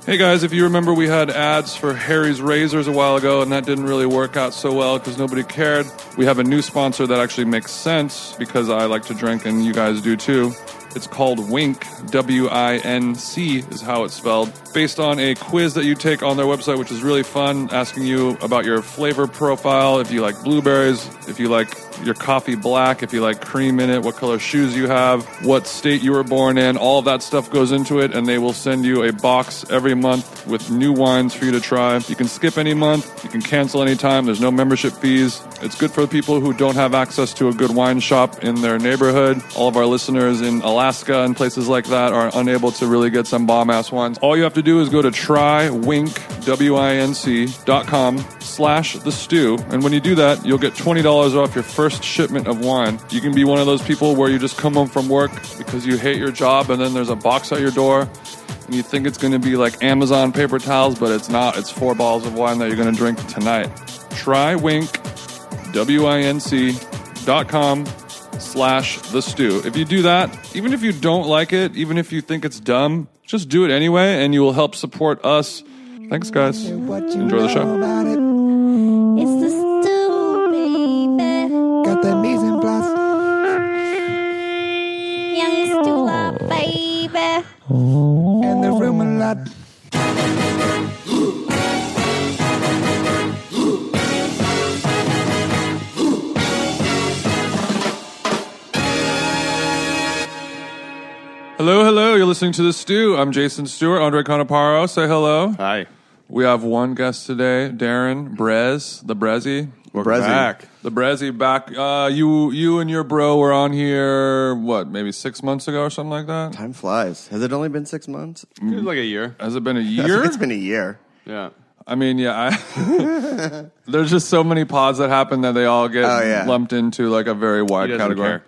Hey guys, if you remember, we had ads for Harry's Razors a while ago, and that didn't really work out so well because nobody cared. We have a new sponsor that actually makes sense because I like to drink and you guys do too. It's called Winc, W-I-N-C is how it's spelled, based on a quiz that you take on their website, which is really fun, asking you about your flavor profile, if you like blueberries, if you like your coffee black, if you like cream in it, what color shoes you have, what state you were born in, all of that stuff goes into it, and they will send you a box every month with new wines for you to try. You can skip any month, you can cancel anytime, there's no membership fees. It's good for the people who don't have access to a good wine shop in their neighborhood. All of our listeners in Alaska and places like that are unable to really get some bomb-ass wines. All you have to do is go to trywinc.com/thestew, and when you do that, you'll get $20 off your first shipment of wine. You can be one of those people where you just come home from work because you hate your job, and then there's a box at your door, and you think it's going to be like Amazon paper towels, but it's not. It's 4 bottles of wine that you're going to drink tonight. Try Winc, WINC.com/thestew. If you do that, even if you don't like it, even if you think it's dumb, just do it anyway, and you will help support us. Thanks, guys. Enjoy the show. It's the stew, baby. Got that mise en place. Young Stewart, baby. And the room a lot. Hello. You're listening to The Stew. I'm Jason Stewart. Andre Conaparo. Say hello. Hi. We have one guest today, Darren Brez, the Brezzy. We're back. The Brezzy back. You and your bro were on here, what, maybe 6 months ago or something like that? Time flies. Has it only been 6 months? It was like a year. Has it been a I year? think it's been a year. Yeah. I mean, yeah. There's just so many pods that happen that they all get lumped into like a very wide He doesn't category. care.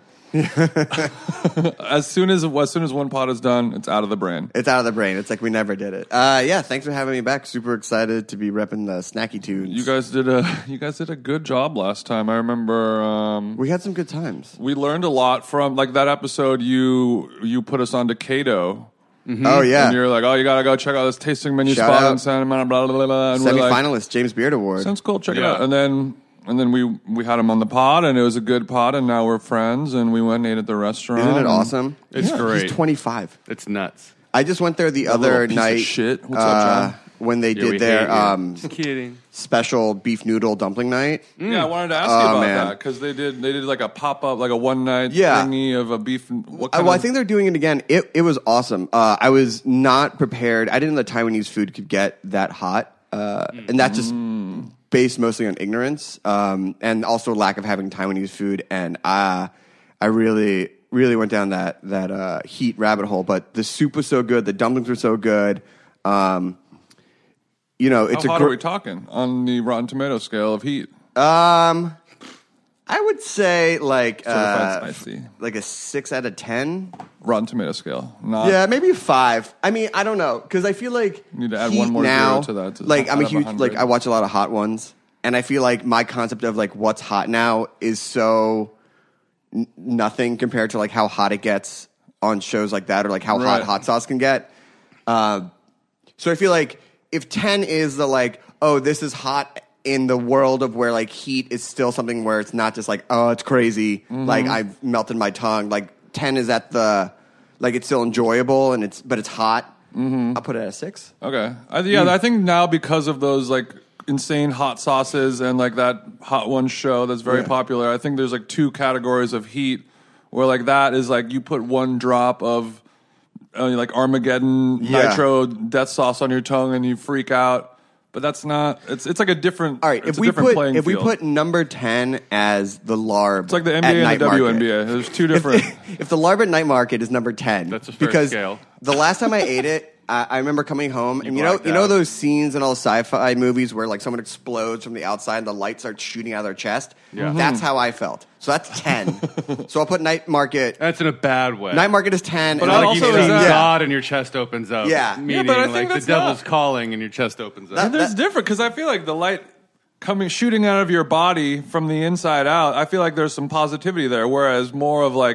As soon as one pod is done, it's out of the brain. It's out of the brain. It's like we never did it. Yeah, thanks for having me back. Super excited to be repping the Snacky Tunes. You guys did a good job last time. I remember we had some good times. we learned a lot from like that episode. You put us on to Cato. Oh, yeah. And you're like, oh, you gotta go check out this tasting menu Shout spot out. in Santa Monica, blah, blah, blah, blah. And we're like, Semi-finalist, James Beard Award. sounds cool, check it Yeah. out. And then we had him on the pod, and it was a good pod, and now we're friends, and we went and ate at the restaurant. Isn't it awesome? It's great. He's 25. It's nuts. I just went there the That other little piece of night. shit. What's up, John? When they Yeah, we did their hate you. Just kidding. special beef noodle dumpling night. Yeah, I wanted to ask you about man. that, because they did like a pop-up, like a one-night Yeah. thingy of a beef. What Well, I think they're doing it again. It was awesome. I was not prepared. I didn't know Taiwanese food could get that hot. And that's just based mostly on ignorance and also lack of having Taiwanese food. And I really went down that heat rabbit hole. But the soup was so good. The dumplings were so good. It's How hot are we talking on the Rotten Tomato scale of heat? I would say like Certified spicy. like a 6 out of 10. Rotten Tomato scale. Not Yeah, maybe 5. I mean, I don't know because I feel like Need to add heat one more now, zero to that to like I'm a out of huge 100. like I watch a lot of hot ones, and I feel like my concept of like what's hot now is so nothing compared to like how hot it gets on shows like that, or like how Right. hot sauce can get. So I feel like if 10 is the like, oh, this is hot in the world of where like heat is still something where it's not just like, oh, it's crazy, like I've melted my tongue. Like 10 is at the like it's still enjoyable and but it's hot. I'll put it at a 6. Okay. I think now because of those like insane hot sauces and like that Hot Ones show that's very popular, I think there's like 2 categories of heat where like that is like you put 1 drop of like Armageddon nitro death sauce on your tongue and you freak out. But that's not. It's like a different. All right, it's if we a different put playing field. we put number 10 as the larb, it's like the at NBA and night the market. WNBA. There's 2 different. If the larb at night market is number 10, That's a fair because scale. the last time I ate it, I remember coming home, and you know blacked out. those scenes in all sci-fi movies where like someone explodes from the outside and the light starts shooting out of their chest. Yeah. That's how I felt. So that's 10. So I'll put night market. That's in a bad way. Night market is 10. But and I like, also you is see that- God and your chest opens up. Yeah. Meaning but I think like the that's devil's not- calling and your chest opens up. That- There's different because I feel like the light shooting out of your body from the inside out. I feel like there's some positivity there, whereas more of like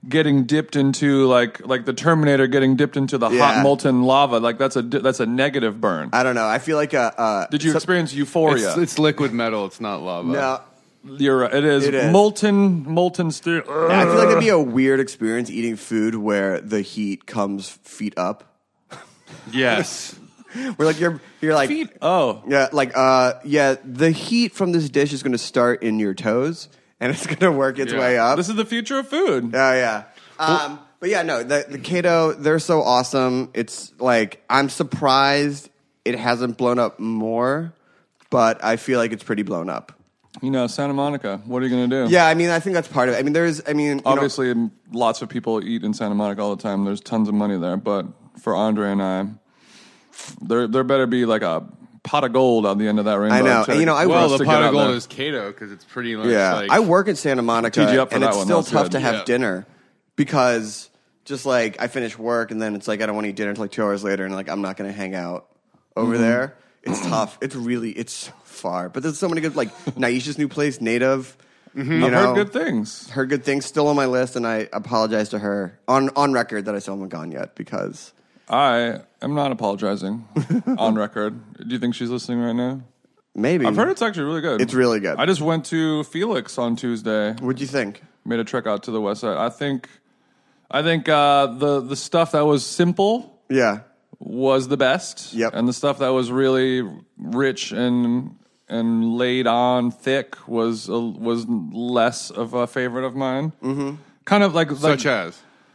getting dipped into like the Terminator getting dipped into the Yeah. hot molten lava. Like that's a negative burn. I don't know. I feel like Did you experience euphoria? It's liquid metal. It's not lava. no. You're right. It is, It is. molten steel. I feel like it'd be a weird experience eating food where the heat comes feet up. Yes. Where like you're like Oh, yeah, like the heat from this dish is going to start in your toes and it's going to work its Yeah. way up. this is the future of food. Oh yeah. But yeah, no, the Kato, they're so awesome. It's like I'm surprised it hasn't blown up more, but I feel like it's pretty blown up. You know, Santa Monica. What are you going to do? Yeah, I mean, I think that's part of it. I mean, Obviously, lots of people eat in Santa Monica all the time. There's tons of money there. But for Andre and I, there better be like a pot of gold on the end of that rainbow. I know. to- And, I Well, work. the pot of gold is Kato because it's pretty much Yeah, like... I work in Santa Monica, Teed you up for and that it's one. still That's tough good. to have Yeah. dinner because just like I finish work and then it's like I don't want to eat dinner until like 2 hours later, and like I'm not going to hang out over Mm-hmm. there. It's tough. It's so far, but there's so many good like Naisha's new place, Native. You I've know, heard good things. Heard good things. Still on my list, and I apologize to her on record that I still haven't gone yet because I am not apologizing on record. Do you think she's listening right now? maybe I've heard it's actually really good. It's really good. I just went to Felix on Tuesday. What'd you think? Made a trek out to the west side. I think the stuff that was simple Yeah, was the best. Yep. And the stuff that was really rich and laid on thick was less of a favorite of mine. Mm-hmm. Kind of like Such as?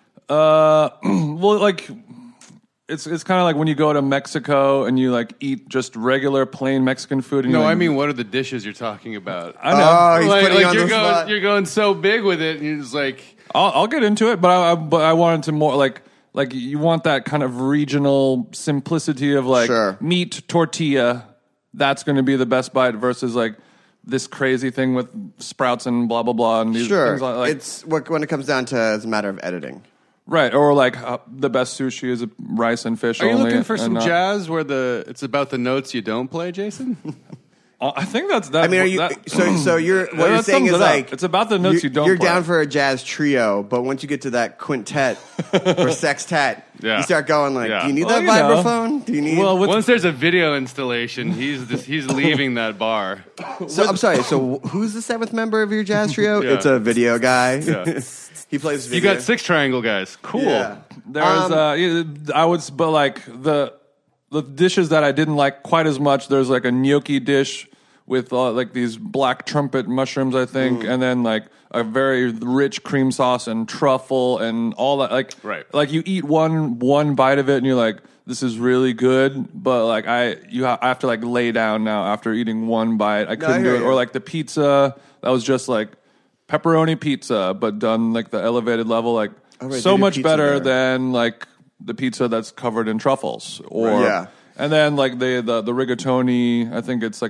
well, like it's kind of like when you go to Mexico and you like eat just regular plain Mexican food. And No, you're like, I mean, what are the dishes you're talking about? I know. Oh, he's putting you on the spot. you're going so big with it, and you're just like... I'll get into it, but I wanted to more like you want that kind of regional simplicity of like Sure. meat tortilla. That's going to be the best bite versus like this crazy thing with sprouts and blah blah blah and these Sure. things like It's when it comes down to it's a matter of editing. right, or like the best sushi is rice and fish. Are you only looking for and some not- jazz where it's about the notes you don't play, Jason? I think that's that. I mean, are you that- so you're what you're that saying sums is it up. like It's about the notes you don't You're play. down for a jazz trio, but once you get to that quintet or sextet, Yeah. you start going like, Yeah. do you need Well, that you know. vibraphone? Do you need? Well, with, Once there's a video installation, he's leaving that bar. so I'm sorry. So who's the seventh member of your jazz trio? Yeah. It's a video guy. Yeah. He plays You video. got 6 triangle guys. Cool. Yeah. there's I would, but like the dishes that I didn't like quite as much. There's like a gnocchi dish with like these black trumpet mushrooms, I think, and then like a very rich cream sauce and truffle and all that. Like, Right. like you eat one bite of it and you're like, this is really good, but like I have to like lay down now after eating one bite. I couldn't do hear it. you. Or like the pizza that was just like pepperoni pizza, but done like the elevated level, like Oh, right, they so do much pizza better there. than like the pizza that's covered in truffles, or Right, yeah. and then like the rigatoni. I think it's like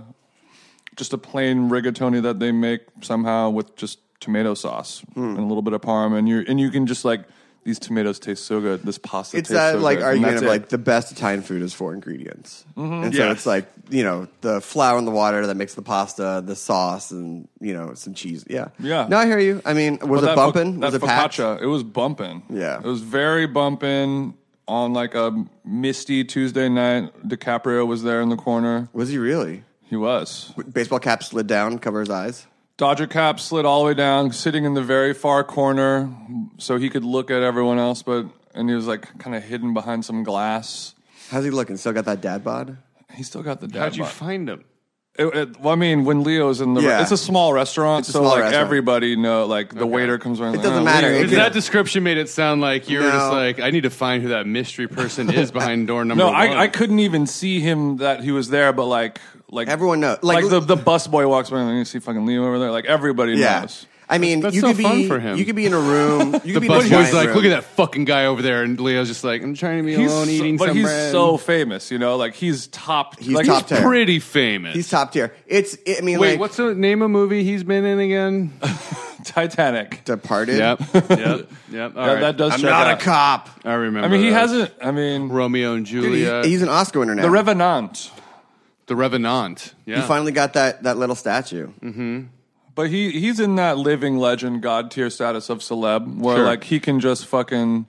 just a plain rigatoni that they make somehow with just tomato sauce and a little bit of parm, and you can just like these tomatoes taste so good. This pasta It's tastes that so like good. argument And of that's like the best Italian food is 4 ingredients, and so Yes. it's like the flour and the water that makes the pasta, the sauce, and some cheese. Yeah, Yeah. No, I hear you. I mean, was But it bumping? That Was it packed? focaccia, it was bumping. Yeah. It was very bumping on like a misty Tuesday night. DiCaprio was there in the corner. Was he really? He was. Baseball cap slid down, cover his eyes. Dodger cap slid all the way down, sitting in the very far corner so he could look at everyone else, and he was like kind of hidden behind some glass. How's he looking? Still got that dad bod? He still got the dad How'd you bod. find him? Well, I mean, when Leo's in the, Yeah. it's a small restaurant, It's a so small like restaurant. everybody know, like the waiter comes around. It doesn't matter. Leo. It Because could- that description made it sound like you were just No. like, I need to find who that mystery person is behind door number No, 1. I couldn't even see him that he was there, but like Everyone knows. Like the bus boy walks by and you see fucking Leo over there. Like everybody Yeah. knows. I mean, That's you so could be fun for him. You could be in a room. You The could be in a bus giant boy's like, room. look at that fucking guy over there, and Leo's just like, I'm trying to be alone eating but some he's bread. so famous, like he's top. He's like, top tier. pretty famous. He's top tier. I mean, Wait, like what's the name of movie he's been in again? Titanic. Departed. Yep. All That right. does. I'm check not out. a cop. I remember. I mean, he that. hasn't. I mean, Romeo and Dude, Juliet. he's an Oscar winner now. the Revenant. The Revenant. Yeah. He finally got that little statue. But he's in that living legend, god tier status of celeb, where Sure. like he can just fucking.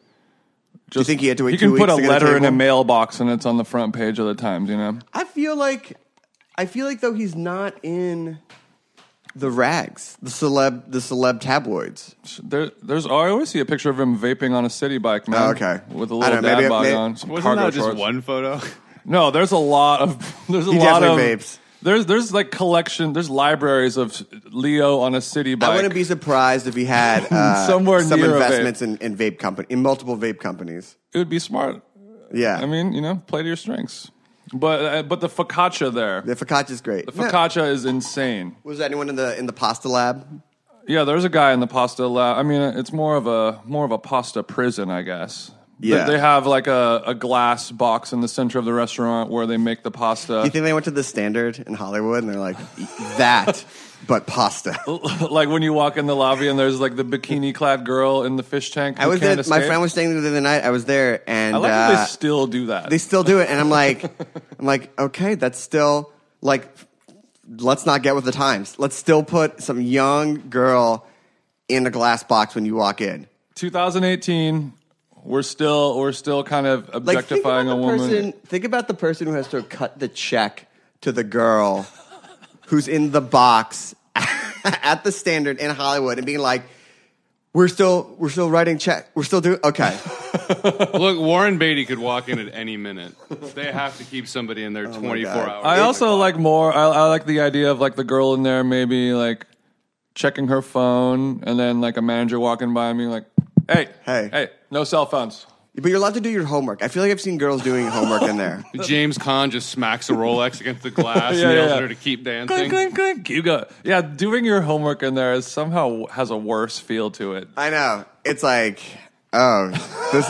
Do you think he had to wait He 2 can put weeks a to get a letter in a table? mailbox and it's on the front page of the Times. You know. I feel like though he's not in the rags, the celeb tabloids. There's. I always see a picture of him vaping on a city bike, man. Oh, okay. With a I little don't know, dad bod maybe- on. Some Wasn't cargo that just shorts. one photo? No, there's a lot of. There's a He lot of definitely vapes. There's like collection. There's libraries of Leo on a city bike. I wouldn't be surprised if he had Somewhere some near a vape. investments in vape company, in multiple vape companies. It would be smart. Yeah, I mean, play to your strengths. But the focaccia there, the focaccia is great. the focaccia is insane. Was anyone in the pasta lab? Yeah, there's a guy in the pasta lab. I mean, it's more of a pasta prison, I guess. Yeah. They have like a glass box in the center of the restaurant where they make the pasta. You think they went to the Standard in Hollywood and they're like, that, but pasta? Like when you walk in the lobby and there's like the bikini-clad girl in the fish tank. I who was can't there. My escape. friend was staying there the other night. I was there, and I like that they still do that. they still do it. And I'm like, okay, that's still like, let's not get with the times. Let's still put some young girl in a glass box when you walk in. 2018. We're still kind of objectifying a woman. Think about the person who has to cut the check to the girl who's in the box at the Standard in Hollywood and being like, we're still writing check. We're still doing okay. Look, Warren Beatty could walk in at any minute. They have to keep somebody in there 24 God. hours. I also like more. I like the idea of like the girl in there maybe like checking her phone and then like a manager walking by and being like, hey, no cell phones. But you're allowed to do your homework. I feel like I've seen girls doing homework in there. James Caan just smacks a Rolex against the glass Yeah, and yells yeah. at her to keep Clink, dancing. clink, clink. You go. Yeah, doing your homework in there is somehow has a worse feel to it. I know. It's like, oh, this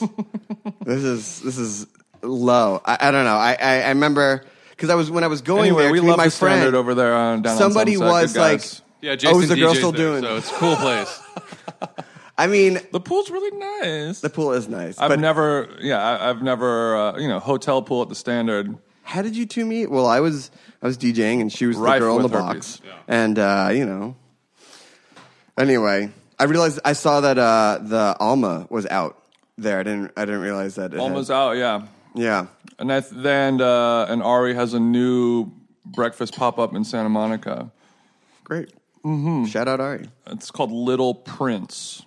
is low. I don't know. I remember because when I was going Anyway, there we to meet love my the Standard friend, over there on down somebody on Sunset. was Good like, guys. Yeah, Jason is the girl DJ's still there, doing? So it's a cool place. I mean, The pool's really nice. the pool is nice. I've but never hotel pool at the Standard. how did you two meet? Well, I was DJing and she was the Rife girl in the with box. herpes. And anyway, I realized I saw that the Alma was out there. I didn't realize that. Almost out, yeah. Yeah. And and Ari has a new breakfast pop up in Santa Monica. Great. Mm-hmm. Shout out Ari. It's called Little Prince.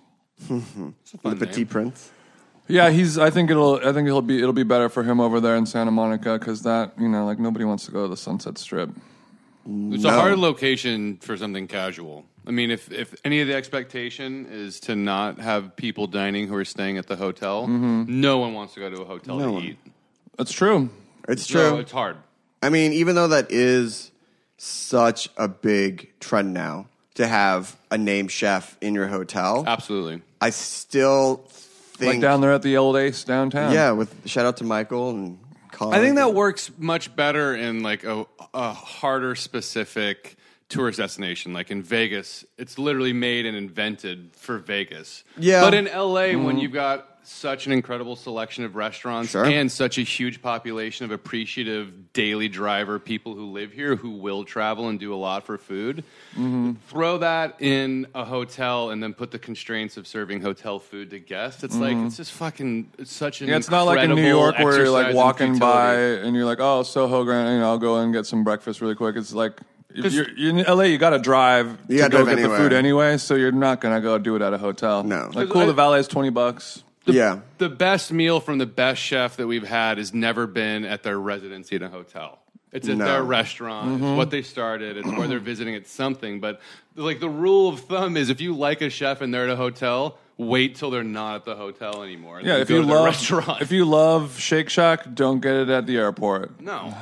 The Petit Prince. Yeah, I think it'll be better for him over there in Santa Monica because that like nobody wants to go to the Sunset Strip. It's a hard location for something casual. I mean, if any of the expectation is to not have people dining who are staying at the hotel, no one wants to go to a hotel to eat. That's true. It's true. So it's hard. I mean, even though that is such a big trend now to have a named chef in your hotel, Absolutely. I still think Like down there at the old Ace downtown. Yeah, with shout out to Michael and Colin. I think that works much better in like a harder specific tourist destination, like in Vegas. It's literally made and invented for Vegas. Yeah. But in LA, when you've got such an incredible selection of restaurants Sure. and such a huge population of appreciative daily driver people who live here who will travel and do a lot for food, throw that in a hotel and then put the constraints of serving hotel food to guests. It's like, it's just fucking, it's such an Yeah, it's not like in New incredible York where you're like exercise in walking by futility. and you're like, oh, Soho Grand, I'll go and get some breakfast really quick. It's like, if you're in LA, you got to drive You to gotta go drive get anywhere. the food anyway, so you're not going to go do it at a hotel. No. Like, cool, the valet's $20. Yeah. The best meal from the best chef that we've had has never been at their residency in a hotel. It's at No. their restaurant. It's what they started. It's where they're visiting. It's something. But like the rule of thumb is, if you like a chef and they're at a hotel, wait till they're not at the hotel anymore. And Yeah, then if go you to their love restaurant. if you love Shake Shack, don't get it at the airport. no.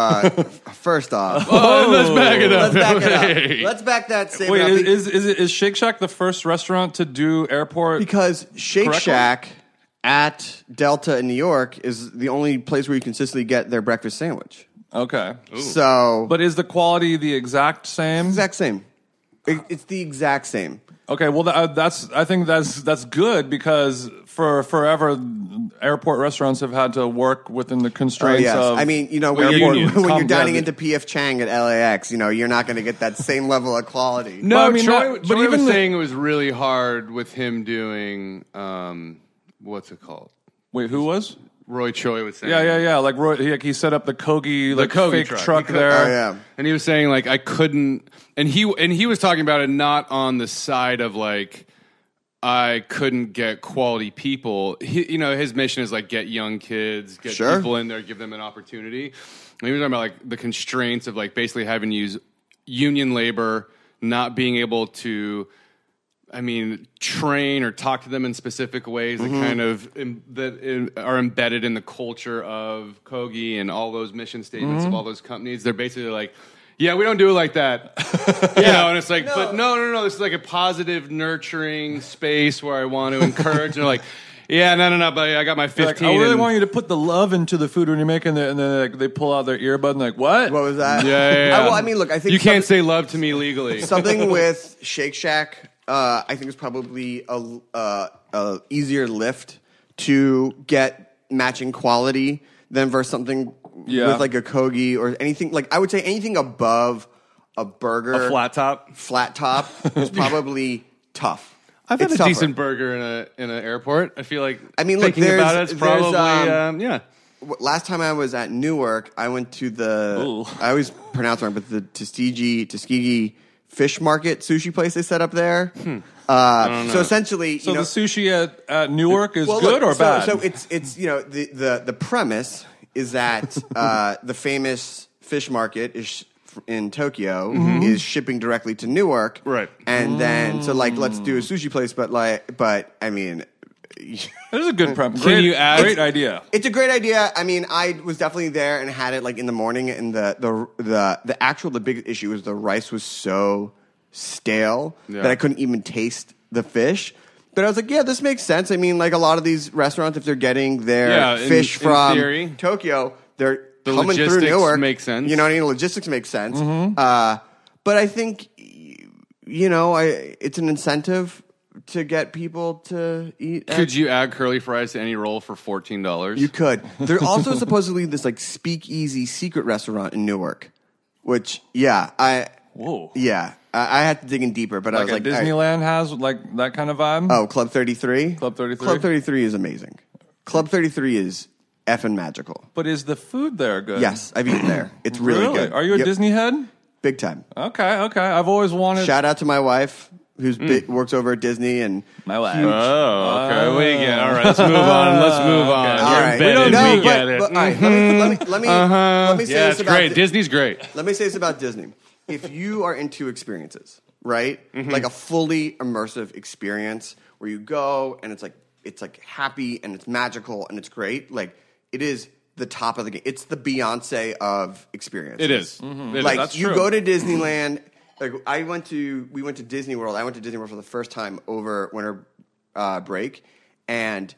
First off, Let's back it up. let's back it Hey. up. Let's back that statement Wait, up. is Shake Shack the first restaurant to do airport? Because Shake Correctly? Shack at Delta in New York is the only place where you consistently get their breakfast sandwich. Okay, So, but is the quality the exact same? exact same. It's the exact same. Okay, well, I think that's good because for forever, airport restaurants have had to work within the constraints of. I mean, when airport you're dining yeah, into P.F. Chang at LAX, you're not going to get that same level of quality. No, But I mean, Troy, but Troy even was the- saying it was really hard with him doing what's it called? Wait, who was? Roy Choi was saying. Yeah. Like Roy, he set up the Kogi, like Kogi fake truck. truck He there. Oh yeah. And he was saying like I couldn't, and he was talking about it not on the side of like I couldn't get quality people. His mission is like get young kids, get Sure. people in there, give them an opportunity. And he was talking about like the constraints of like basically having to use union labor, not being able to, train or talk to them in specific ways that kind of are embedded in the culture of Kogi and all those mission statements of all those companies. They're basically like, yeah, we don't do it like that. And it's like, but no, this is like a positive, nurturing space where I want to encourage. And they're like, yeah, no, but I got my 15. Like, I really want you to put the love into the food when you're making it, and then like, they pull out their earbud and like, what? What was that? Yeah. Well, look, I think you can't say love to me legally. something with Shake Shack. I think is probably a easier lift to get matching quality than versus something with like a Kogi or anything. Like I would say anything above a burger, A flat top. is probably tough. I've had It's a tougher. decent burger in an airport. I feel like look, thinking about it, it's there's, probably yeah. Last time I was at Newark, I went to I always pronounce it wrong, but the Tuskegee Fish Market sushi place they set up there. So essentially, So the sushi at Newark is good or so, bad? So it's the premise is that the famous fish market is in Tokyo is shipping directly to Newark, Right. And then so like let's do a sushi place, but I mean. It is a good premise. Can you add- Great idea. It's a great idea. I mean, I was definitely there and had it like in the morning, and the big issue was the rice was so stale that I couldn't even taste the fish. But I was like, yeah, this makes sense. I mean, like a lot of these restaurants, if they're getting their fish in from theory. Tokyo, they're The coming through logistics Newark. make sense. You know what I mean? Logistics make sense. But I think, it's an incentive to get people to eat. Could you add curly fries to any roll for $14? You could. There's also supposedly this like speakeasy secret restaurant in Newark, which Whoa. I had to dig in deeper, but I Like was a like, Disneyland has like that kind of vibe. oh, Club 33. Club 33? Club 33 is amazing. Club 33 is effing magical. But is the food there good? Yes, I've eaten there. It's really good. Are you a Yep. Disney head? Big time. Okay. I've always wanted. Shout out to my wife, who's works over at Disney, and My wife. Oh, okay. We get all right. Let's move on. Let's move on. all You're right. embedded. No, We get it. but, all right. Let me say Yeah, this it's about great. Disney's great. Let me say this about Disney. If you are into experiences, right? Mm-hmm. Like a fully immersive experience where you go and it's like happy and it's magical and it's great, like it is the top of the game. It's the Beyonce of experiences. It is. It is. Like That's you true. go to Disneyland. Like we went to Disney World. I went to Disney World for the first time over winter break, and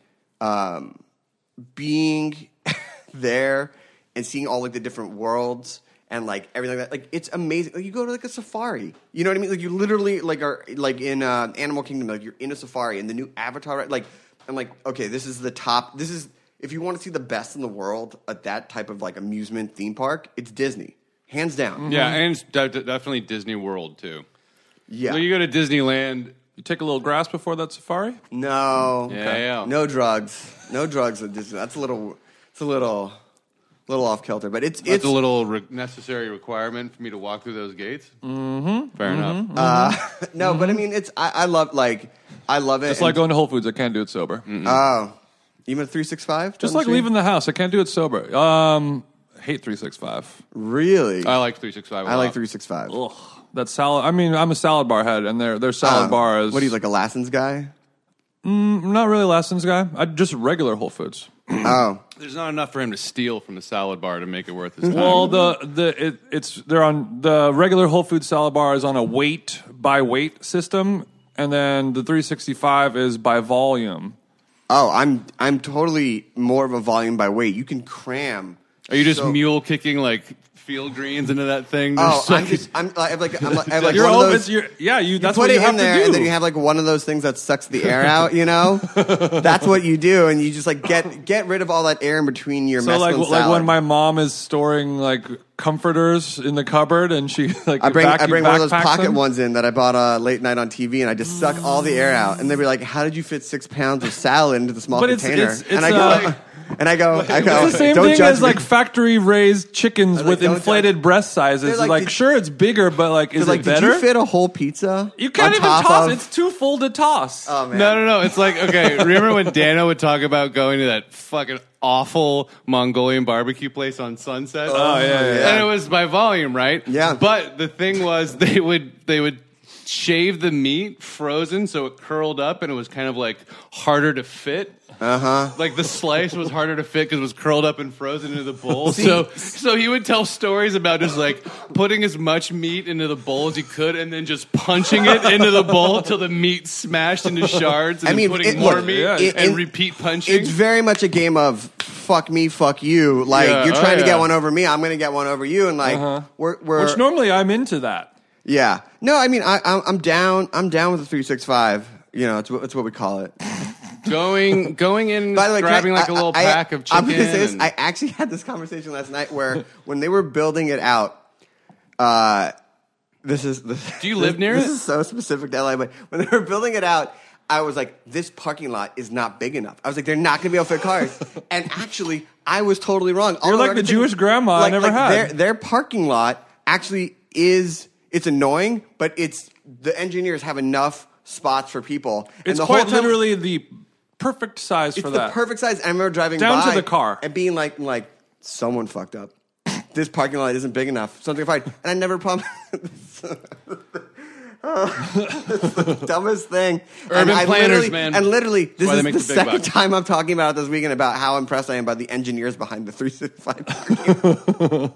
being there and seeing all like the different worlds and like everything like that, like it's amazing. Like you go to like a safari, you know what I mean? Like you literally like are like in Animal Kingdom, like you're in a safari and the new Avatar. Right? Like I'm like, okay, this is the top. This is if you want to see the best in the world at that type of like amusement theme park, it's Disney, hands down. Yeah, and it's definitely Disney World too. Yeah. So you go to Disneyland. You take a little grass before that safari? No. Yeah. No drugs. No drugs at Disney. That's a little off kilter, but it's That's a little necessary requirement for me to walk through those gates. Mm-hmm. Fair enough. no, but I mean I love it. It's like going to Whole Foods. I can't do it sober. Oh. Even at 365? Just like leaving the house. I can't do it sober. Hate 365. Really? I like 365. I like 365. Ugh. That salad. I mean, I'm a salad bar head, and their salad bar is. What are you, like a Lassen's guy? I'm not really Lassen's guy. I just regular Whole Foods. Oh. There's not enough for him to steal from the salad bar to make it worth his time. Well, they're on the regular Whole Foods salad bar is on a weight by weight system, and then the 365 is by volume. Oh, I'm totally more of a volume by weight. You can cram Are you just So- mule kicking like field greens into that thing? Oh, Just I'm like- I have like You're one of open. those. You. That's Put what it you have in there, to do. and then you have like one of those things that sucks the air out. You know, that's what you do, and you just like get rid of all that air in between your. so like mesclun like when salad. my mom is storing like comforters in the cupboard, and she like I bring one of those backpacks pocket them. ones in that I bought late night on TV, and I just suck all the air out. And they'd be like, "How did you fit 6 pounds of salad into the small But it's- container?" it's, and I go, It's the same "Don't thing judge as me." like factory raised chickens Like, with don't inflated breast sizes. They're like, Like, did- sure, it's bigger, but like, is They're like, it better? Did you fit a whole pizza? You can't on even top toss. of- It's too full to toss. Oh man, No. It's like, okay, remember when Dano would talk about going to that fucking awful Mongolian barbecue place on Sunset? Oh, yeah. And it was by volume, right? Yeah. But the thing was, they would shave the meat frozen so it curled up and it was kind of like harder to fit. Like the slice was harder to fit because it was curled up and frozen into the bowl. So he would tell stories about just like putting as much meat into the bowl as he could and then just punching it into the bowl till the meat smashed into shards and I mean, then putting it- more look, meat yeah, and repeat punching. It's very much a game of fuck me, fuck you. Like Yeah, you're trying to yeah. get one over me, I'm going to get one over you, and like we're Which normally I'm into that. yeah. No, I mean I'm down. I'm down with the 365. You know, it's what we call it. going in, By the way, grabbing like a little pack of chicken. I'm going to say this. and- I actually had this conversation last night where when they were building it out. This is. Do you live near This it? is so specific to LA, but when they were building it out, I was like, this parking lot is not big enough. I was like, they're not going to be able to fit cars. And actually, I was totally wrong. You're like the Jewish grandma I never had. Their parking lot actually is. It's annoying, but it's the engineers have enough spots for people. And It's the quite whole time- literally the perfect size it's for the that. perfect size. I remember driving Down to by the car. and being like someone fucked up. This parking lot isn't big enough. Something fine. And I never promised. It's the dumbest thing. Urban and planners, literally, man. And literally, this why they is make the the big second bucks. time I'm talking about it this weekend about how impressed I am by the engineers behind the 365 parking.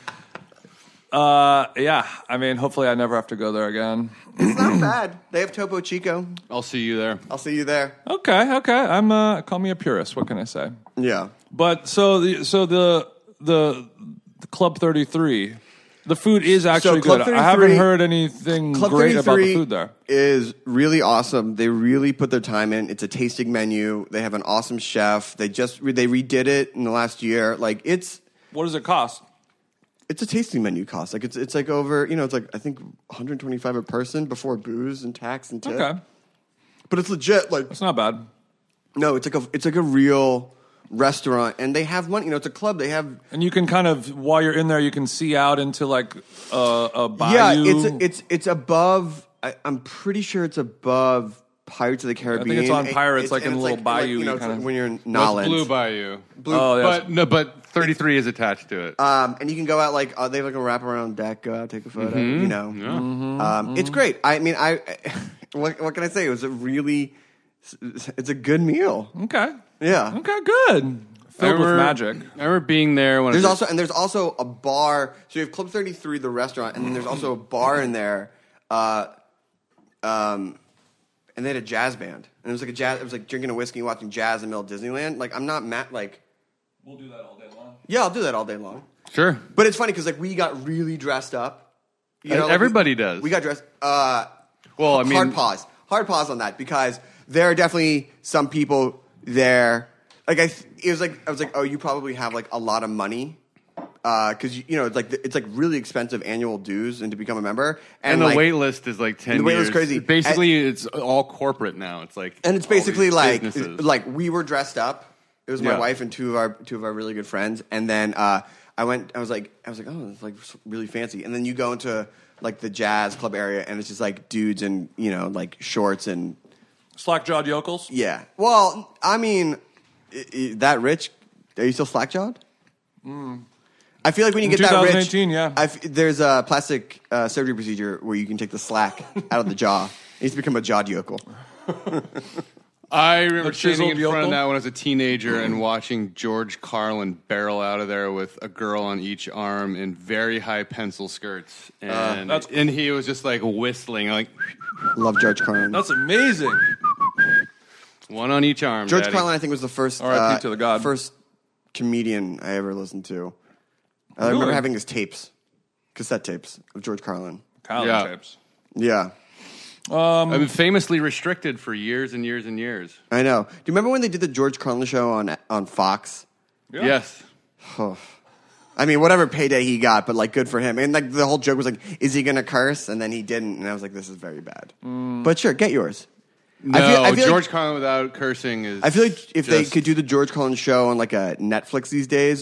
Yeah, I mean, hopefully I never have to go there again. It's not bad. They have Topo Chico. I'll see you there. I'll see you there. Okay. I'm call me a purist. What can I say? Yeah. But the Club 33, the food is actually Club good. 33 I haven't heard anything Club great about the 33 food there. is really awesome. They really put their time in. It's a tasting menu. They have an awesome chef. They redid it in the last year. Like it's What does it cost? a tasting menu cost. Like it's like over, it's like I think $125 a person before booze and tax and tip. Okay, But it's legit. Like it's not bad. no, it's like a real restaurant, and they have money. It's a club. They have And you can kind of, while you're in there, you can see out into like a bayou. Yeah, it's above. I'm pretty sure it's above Pirates of the Caribbean. it's on Pirates, like in a it's little bayou you it's kinda- like when you're in What's Nolens. Blue Bayou? Oh, yeah. But 33 is attached to it. And you can go out like they have like a wraparound deck. Go out, take a photo. It's great. I mean, what can I say? It's a good meal. Okay. Yeah. Okay, good. Filled with magic. I remember being there when There's I was also a bar. So you have Club 33, the restaurant, and then there's also a bar in there. And they had a jazz band, and it was like it was like drinking a whiskey and watching jazz in the middle of Disneyland. Like I'm not mad. Like We'll do that all day long. yeah, I'll do that all day long. sure. But it's funny because like we got really dressed up. Like, Everybody does. We got dressed. Well, I mean, hard pause on that because there are definitely some people there. Like I was like, oh, you probably have like a lot of money because it's like really expensive annual dues and to become a member. and the like, wait list is like 10 the wait years. list is crazy. Basically, it's all corporate now. It's like and it's all these basically like businesses. we were dressed up. It was my Yeah. wife and two of our really good friends, and then I was like, oh, it's like really fancy. And then you go into like the jazz club area, and it's just like dudes in like shorts and Slack-jawed yokels? yeah. Well, I mean, that rich? Are you still slack jawed? I feel like when you In get that rich, 2018, yeah. there's a plastic surgery procedure where you can take the slack out of the jaw. It needs to become a jawed yokel. I remember The standing in chiseled front of yokel? that when I was a teenager and watching George Carlin barrel out of there with a girl on each arm in very high pencil skirts, and and he was just like whistling, like Love George Carlin. That's amazing. one on each arm. George Daddy. Carlin, I think, was the first R.I.P. to the god. first comedian I ever listened to. I remember Really? having his cassette tapes of George Carlin. College Yeah. tapes. Yeah, I've been famously restricted for years and years and years. I know. Do you remember when they did the George Carlin show on Fox? Yeah. Yes. I mean, whatever payday he got, but like, good for him. And like, the whole joke was like, is he gonna curse? And then he didn't, and I was like, this is very bad. But sure, get yours. No, I feel George like, Carlin without cursing is. I feel like if they just- could do the George Carlin show on like a Netflix these days,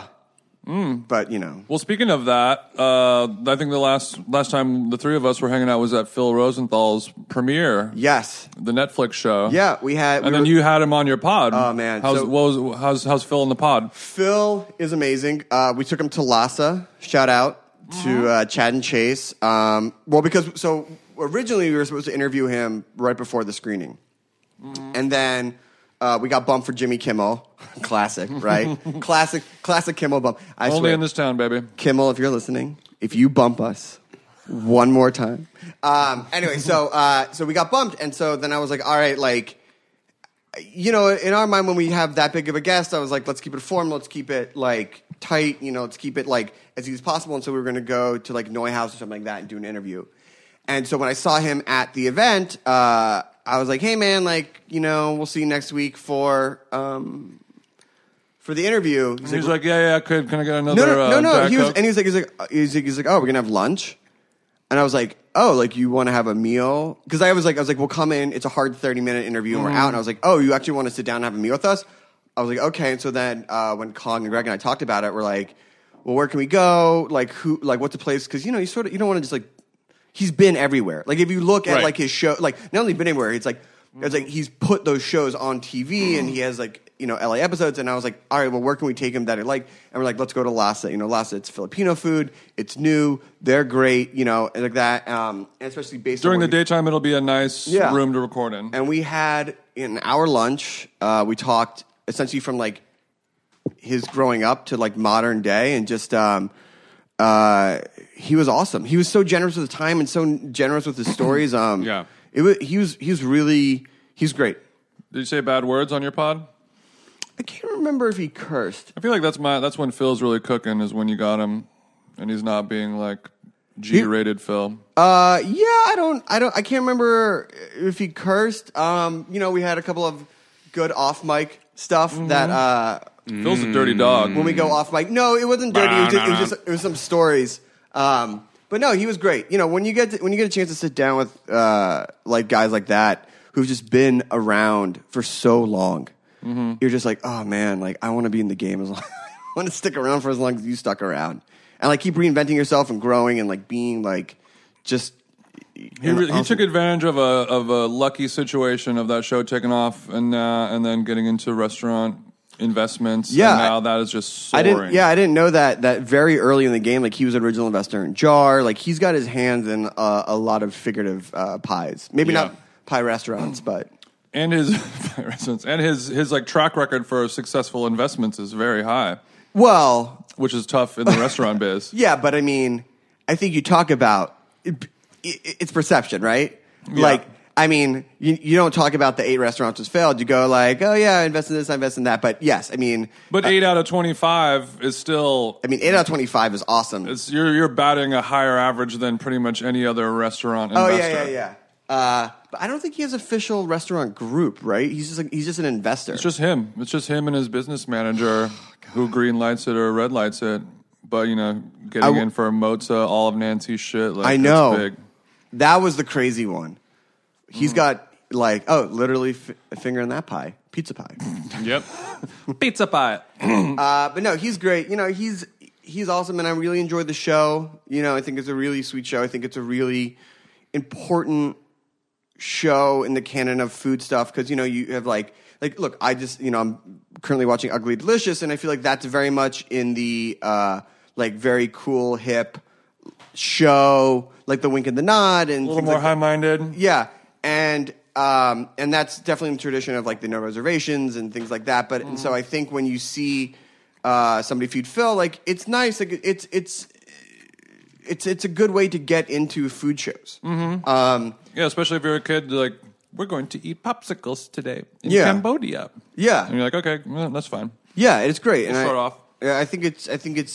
but you know, Well, speaking of that, I think the last time the three of us were hanging out was at Phil Rosenthal's premiere, yes, the Netflix show. yeah, we had, And then you had him on your pod. Oh, man. How's Phil in the pod? Phil is amazing. We took him to Lhasa. Shout out to Chad and Chase. Because originally we were supposed to interview him right before the screening, and then we got bumped for Jimmy Kimmel. Classic, right? classic Kimmel bump. I Only swear. in this town, baby. Kimmel, if you're listening, if you bump us one more time. Anyway, so we got bumped, and so then I was like, all right, like, you know, in our mind, when we have that big of a guest, I was like, let's keep it formal, let's keep it like tight, you know, let's keep it like as easy as possible. And so we were going to go to like Neuhaus or something like that and do an interview. And so when I saw him at the event, I was like, hey man, like, you know, we'll see you next week for the interview. He's like, yeah, can I get another? No. Diet He was, Coke? and he's like, oh, we're gonna have lunch, and I was like, oh, like you want to have a meal? Because I was like, well, come in. It's a hard 30-minute interview, and we're out. And I was like, oh, you actually want to sit down and have a meal with us? I was like, okay. And so then when Cog and Greg and I talked about it, we're like, well, where can we go? Like what's a place? Because you know, you don't want to just like. He's been everywhere. Like if you look at Right. like his show, like not only been everywhere, it's like he's put those shows on TV and he has like, you know, LA episodes. And I was like, all right, well, where can we take him that I like? And we're like, let's go to Lhasa. You know, Lhasa, it's Filipino food. It's new. They're great. You know, and like that. And especially based During on the daytime, it'll be a nice Yeah. room to record in. And we had an hour lunch. We talked essentially from like his growing up to like modern day, and just he was awesome. He was so generous with his time and so generous with his stories. Yeah. He's great. Did you say bad words on your pod? I can't remember if he cursed. I feel like that's when Phil's really cooking, is when you got him and he's not being like G-rated Phil. I can't remember if he cursed. You know, we had a couple of good off mic stuff that Phil's a dirty dog. when we go off mic. No, it wasn't dirty. It was some stories. But no, he was great. You know, when you get a chance to sit down with like guys like that who've just been around for so long, you're just like, oh man, like I want to be in the game as long. I want to stick around for as long as you stuck around, and like keep reinventing yourself and growing and like being like just. He took advantage of a lucky situation of that show taking off and then getting into restaurant investments. Yeah, and now that is just soaring. I didn't know that very early in the game. Like he was an original investor in Jar. Like he's got his hands in a lot of figurative pies. Maybe Yeah. not pie restaurants, but and his like track record for successful investments is very high, well, which is tough in the restaurant biz. yeah. But I mean, I think you talk about it's perception, right? Like. I mean, you don't talk about the 8 restaurants that failed. You go like, oh yeah, I invest in this, I invest in that. But yes, I mean, But 8 out of 25 is still 8 out of 25 is awesome. you're batting a higher average than pretty much any other restaurant Oh investor. yeah. But I don't think he has official restaurant group, right? He's just an investor. It's just him. It's just him and his business manager who green lights it or red lights it. But you know, getting in for Mozza, all of Nancy's shit. Like, I know. It's big. That was the crazy one. He's got like literally a finger in that pie, pizza pie. Yep. Pizza pie. But no, he's great. You know, he's awesome, and I really enjoyed the show. You know, I think it's a really sweet show. I think it's a really important show in the canon of food stuff because you know you have like look, I'm currently watching Ugly Delicious, and I feel like that's very much in the like very cool hip show, like the wink and the nod, and A little things more like that. high-minded. Yeah, and that's definitely in the tradition of like the no reservations and things like that. But and so I think when you see somebody feed Phil, like it's nice. Like it's a good way to get into food shows. Yeah, especially if you're a kid, like, we're going to eat popsicles today in Yeah. Cambodia. Yeah, And you're like, okay, well, that's fine. Yeah, it's great. And start off. I think it's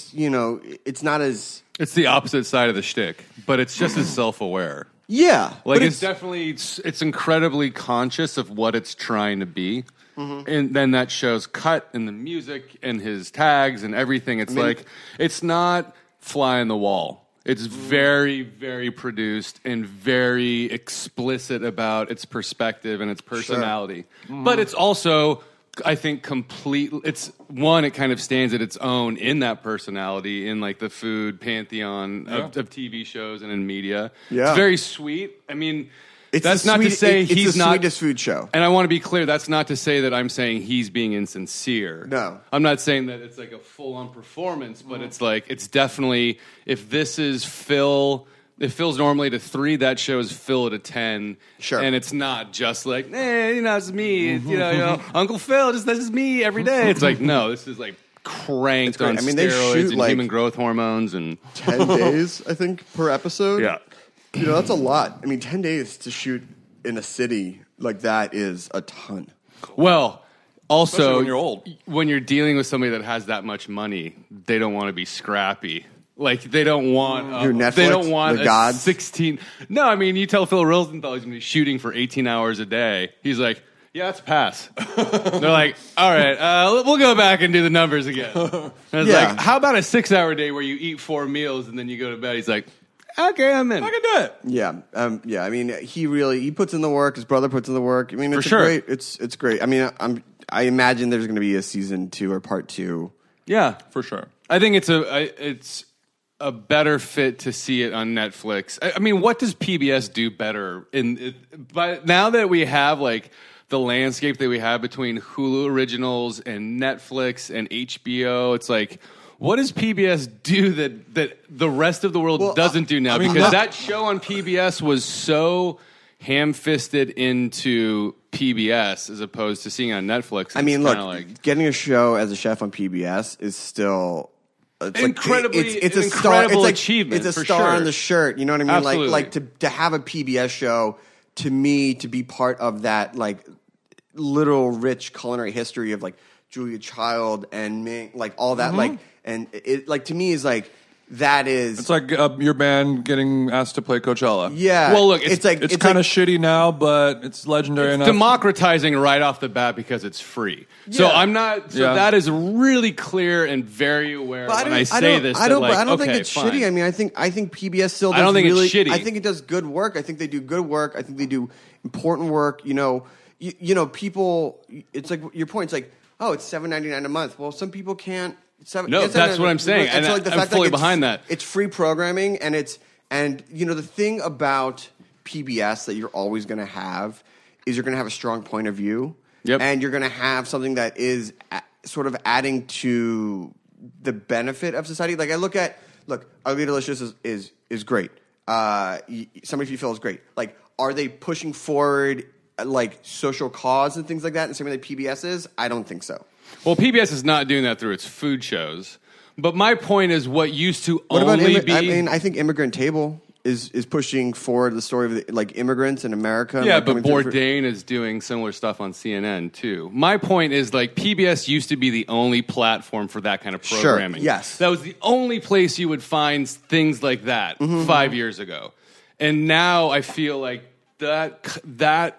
it's not as It's the opposite side of the shtick, but it's just as self-aware. Like Like it's definitely it's incredibly conscious of what it's trying to be, and then that shows cut in the music and his tags and everything. It's like it's not fly on the wall. It's very, very produced and very explicit about its perspective and its personality. But it's also, I think, it kind of stands at its own in that personality, in like the food pantheon of TV shows and in media. Yeah. It's very sweet. I mean, it's that's not to say it's he's the not sweetest food show. And I want to be clear, that's not to say that I'm saying he's being insincere. No. I'm not saying that it's like a full-on performance, but it's like, it's definitely, if this is Phil, if Phil's normally at a 3, that show is Phil at a 10. Sure. And it's not just like, it's me. It's, you know, Uncle Phil, this is me every day. It's like, no, this is like cranked on they steroids shoot and like human growth hormones and 10 days, I think, per episode. yeah. That's a lot. I mean, 10 days to shoot in a city like that is a ton. Well, also, Especially when you're old. when you're dealing with somebody that has that much money, they don't want to be scrappy. Like they don't want Your Netflix, they don't want the a gods? 16. No, I mean you tell Phil Rosenthal he's going to be shooting for 18 hours a day. He's like, yeah, that's a pass. They're like, all right, we'll go back and do the numbers again. And it's like, how about a 6-hour day where you eat 4 meals and then you go to bed? He's like, okay, I'm in. I can do it. Yeah. I mean, he puts in the work. His brother puts in the work. I mean, it's For sure. great. It's great. I mean, I imagine there's going to be a season 2 or part 2. Yeah, For sure. I think it's a better fit to see it on Netflix. I mean, what does PBS do better? But now that we have like the landscape that we have between Hulu originals and Netflix and HBO, it's like, what does PBS do that the rest of the world doesn't do now? Because that show on PBS was so ham-fisted into PBS as opposed to seeing it on Netflix. I mean, look, like, getting a show as a chef on PBS is still incredibly, it's an a star. incredible It's achievement. It's a for star sure. on the shirt. You know what I mean? Absolutely. Like to have a PBS show, to me, to be part of that like literal rich culinary history of like Julia Child and Ming, like all that, like, and it like to me is like that is. It's like your band getting asked to play Coachella. Yeah. Well, look, it's It's kind of shitty now, but it's legendary enough. democratizing right off the bat because it's free. So I'm not. So that is really clear and very aware when I say this. I don't okay, think it's fine. shitty. I mean, I think PBS still. Does I don't think really, it's shitty. I think it does good work. I think they do good work. I think they do important work. You know, people. It's like your point. It's like, oh, it's $7.99 a month. Well, some people can't. No, that's what I'm saying, and so, like, the I'm fact fully that behind that. It's free programming, and the thing about PBS that you're always going to have is you're going to have a strong point of view. Yep. And you're going to have something that is sort of adding to the benefit of society. Like Ugly Delicious is great. Somebody If You Feel is great. Like, are they pushing forward like social cause and things like that in the same way that PBS is? I don't think so. Well, PBS is not doing that through its food shows. But my point is, what used to What only about be. I mean, I think Immigrant Table is pushing forward the story of like immigrants in America. Yeah, like, but coming through Bourdain is doing similar stuff on CNN too. My point is, like, PBS used to be the only platform for that kind of programming. Yes. That was the only place you would find things like that 5 years ago. And now I feel like that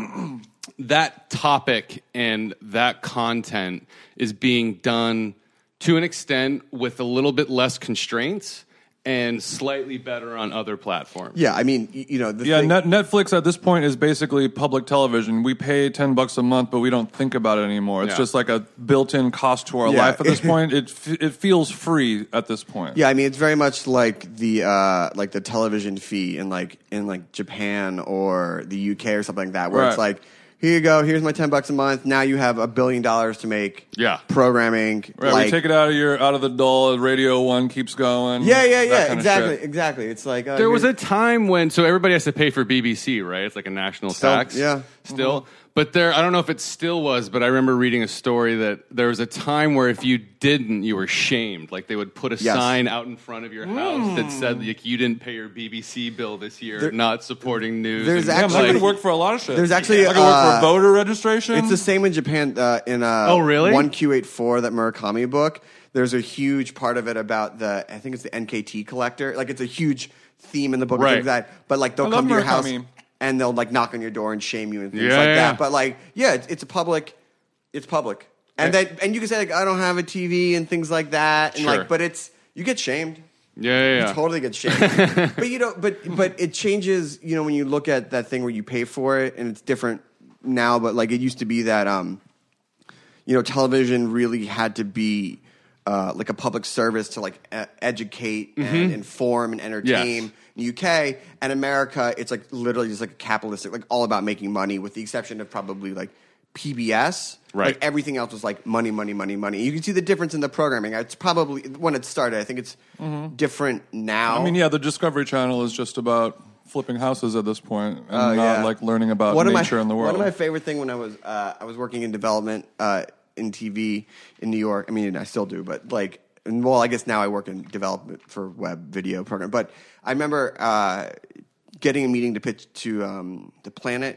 topic and that content is being done to an extent with a little bit less constraints and slightly better on other platforms. Yeah, I mean, Netflix at this point is basically public television. We pay $10 a month, but we don't think about it anymore. It's Yeah. just like a built-in cost to our life at this point. It feels free at this point. Yeah, I mean, it's very much like the television fee in Japan or the UK or something like that, where it's Right. like, here you go, here's my $10 a month. Now you have $1 billion to make. Yeah. Programming. Right, we take it out of the dull. Radio One keeps going. Yeah, that kind of shit. exactly. It's like There was a time when, so everybody has to pay for BBC, right? It's like a national Still, tax. yeah. Still. But I don't know if it still was, but I remember reading a story that there was a time where if you didn't, you were shamed. Like they would put a sign out in front of your house that said like, you didn't pay your BBC bill this year, not supporting news. There's Yeah, actually that could work for a lot of shit. There's actually that could work for voter registration. It's the same in Japan. In Oh, really? 1Q84, that Murakami book. There's a huge part of it about I think it's the NKT collector. Like it's a huge theme in the book. Right. Like that. But like they'll I come to love your house Murakami. and they'll like knock on your door and shame you and things Yeah, like yeah. that. But like, yeah, it's a public. It's public, and you can say like I don't have a TV and things like that, and Sure. like, but you get shamed. Yeah. You totally get shamed. But you know, but it changes. You know, when you look at that thing where you pay for it, and it's different now. But like it used to be that, you know, television really had to be like a public service to like educate and inform and entertain. Yes. In the UK and America, it's like literally just like a capitalistic, like all about making money, with the exception of probably like PBS. Right. Like everything else was like money, money, money, money. You can see the difference in the programming. It's probably when it started. I think it's different now. I mean, yeah, the Discovery Channel is just about flipping houses at this point, and not yeah. like learning about One of nature in the world. One of my favorite thing when I was working in development in TV in New York. I mean, I still do, but like, well, I guess now I work in development for web video program. But I remember getting a meeting to pitch to the